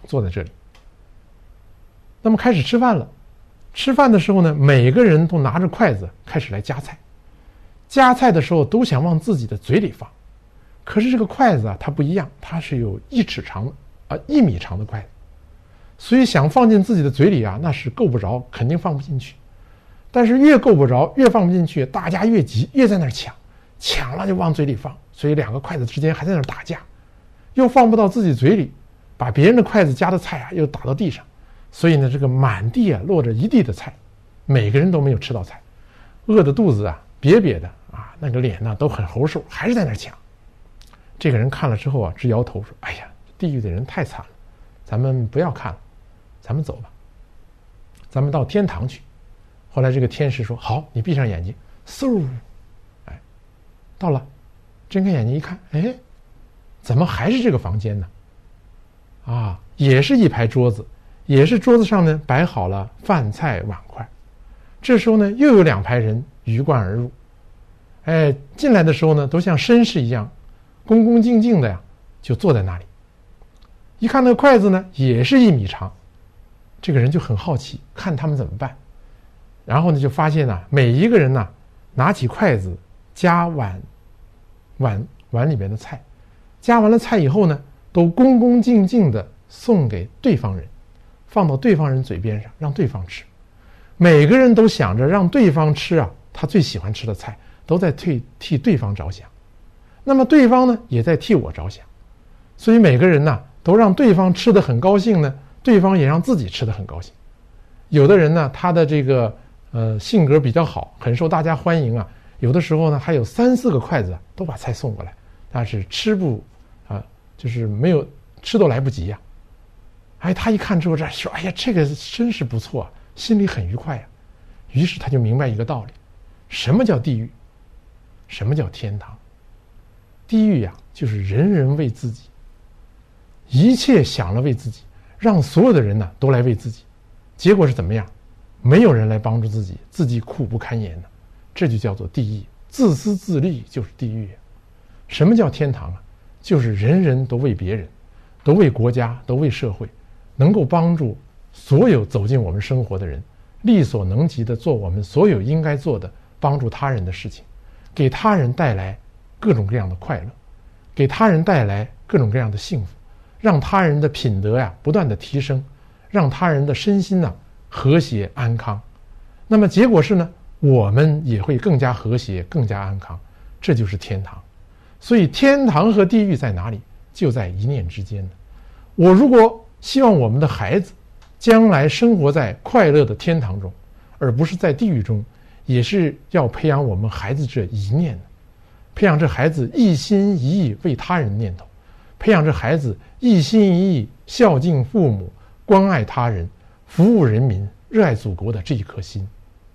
坐在这里。那么开始吃饭了，吃饭的时候呢，每个人都拿着筷子开始来夹菜，夹菜的时候都想往自己的嘴里放，可是这个筷子啊，它不一样，它是有一尺长的啊一米长的筷子，所以想放进自己的嘴里啊，那是够不着，肯定放不进去。但是越够不着，越放不进去，大家越急，越在那儿抢，抢了就往嘴里放，所以两个筷子之间还在那儿打架，又放不到自己嘴里，把别人的筷子夹的菜啊又打到地上，所以呢，这个满地啊落着一地的菜，每个人都没有吃到菜，饿的肚子啊瘪瘪的啊，那个脸呢都很猴瘦，还是在那儿抢。这个人看了之后啊，直摇头说：“哎呀，地狱的人太惨了，咱们不要看了，咱们走吧，咱们到天堂去。”后来这个天使说：“好，你闭上眼睛。”嗖，哎，到了，睁开眼睛一看，哎，怎么还是这个房间呢？啊，也是一排桌子，也是桌子上呢摆好了饭菜碗筷。这时候呢，又有两排人鱼贯而入，哎，进来的时候呢，都像绅士一样，恭恭敬敬的呀，就坐在那里。一看那个筷子呢，也是一米长，这个人就很好奇，看他们怎么办。然后呢，就发现呢、啊，每一个人呢，拿起筷子夹碗，碗碗里面的菜，夹完了菜以后呢，都恭恭敬敬的送给对方人，放到对方人嘴边上，让对方吃。每个人都想着让对方吃啊，他最喜欢吃的菜，都在替替对方着想。那么对方呢，也在替我着想，所以每个人呢，都让对方吃得很高兴呢，对方也让自己吃得很高兴。有的人呢，他的这个。呃，性格比较好，很受大家欢迎啊。有的时候呢，还有三四个筷子都把菜送过来，但是吃不啊，就是没有吃都来不及呀、啊。哎，他一看之后，这说：“哎呀，这个真是不错、啊，心里很愉快呀、啊。”于是他就明白一个道理：什么叫地狱？什么叫天堂？地狱呀、啊，就是人人为自己，一切想了为自己，让所有的人呢都来为自己，结果是怎么样？没有人来帮助自己，自己苦不堪言呢，这就叫做地狱。自私自利就是地狱。什么叫天堂啊？就是人人都为别人，都为国家，都为社会，能够帮助所有走进我们生活的人，力所能及的做我们所有应该做的帮助他人的事情，给他人带来各种各样的快乐，给他人带来各种各样的幸福，让他人的品德呀、啊、不断的提升，让他人的身心呢、啊和谐安康，那么结果是呢，我们也会更加和谐，更加安康，这就是天堂。所以天堂和地狱在哪里？就在一念之间呢。我如果希望我们的孩子将来生活在快乐的天堂中，而不是在地狱中，也是要培养我们孩子这一念的，培养这孩子一心一意为他人念头，培养这孩子一心一意孝敬父母，关爱他人，服务人民，热爱祖国的这一颗心。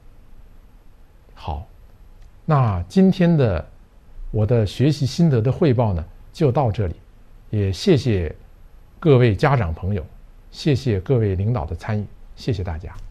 好，那今天的我的学习心得的汇报呢，就到这里。也谢谢各位家长朋友，谢谢各位领导的参与，谢谢大家。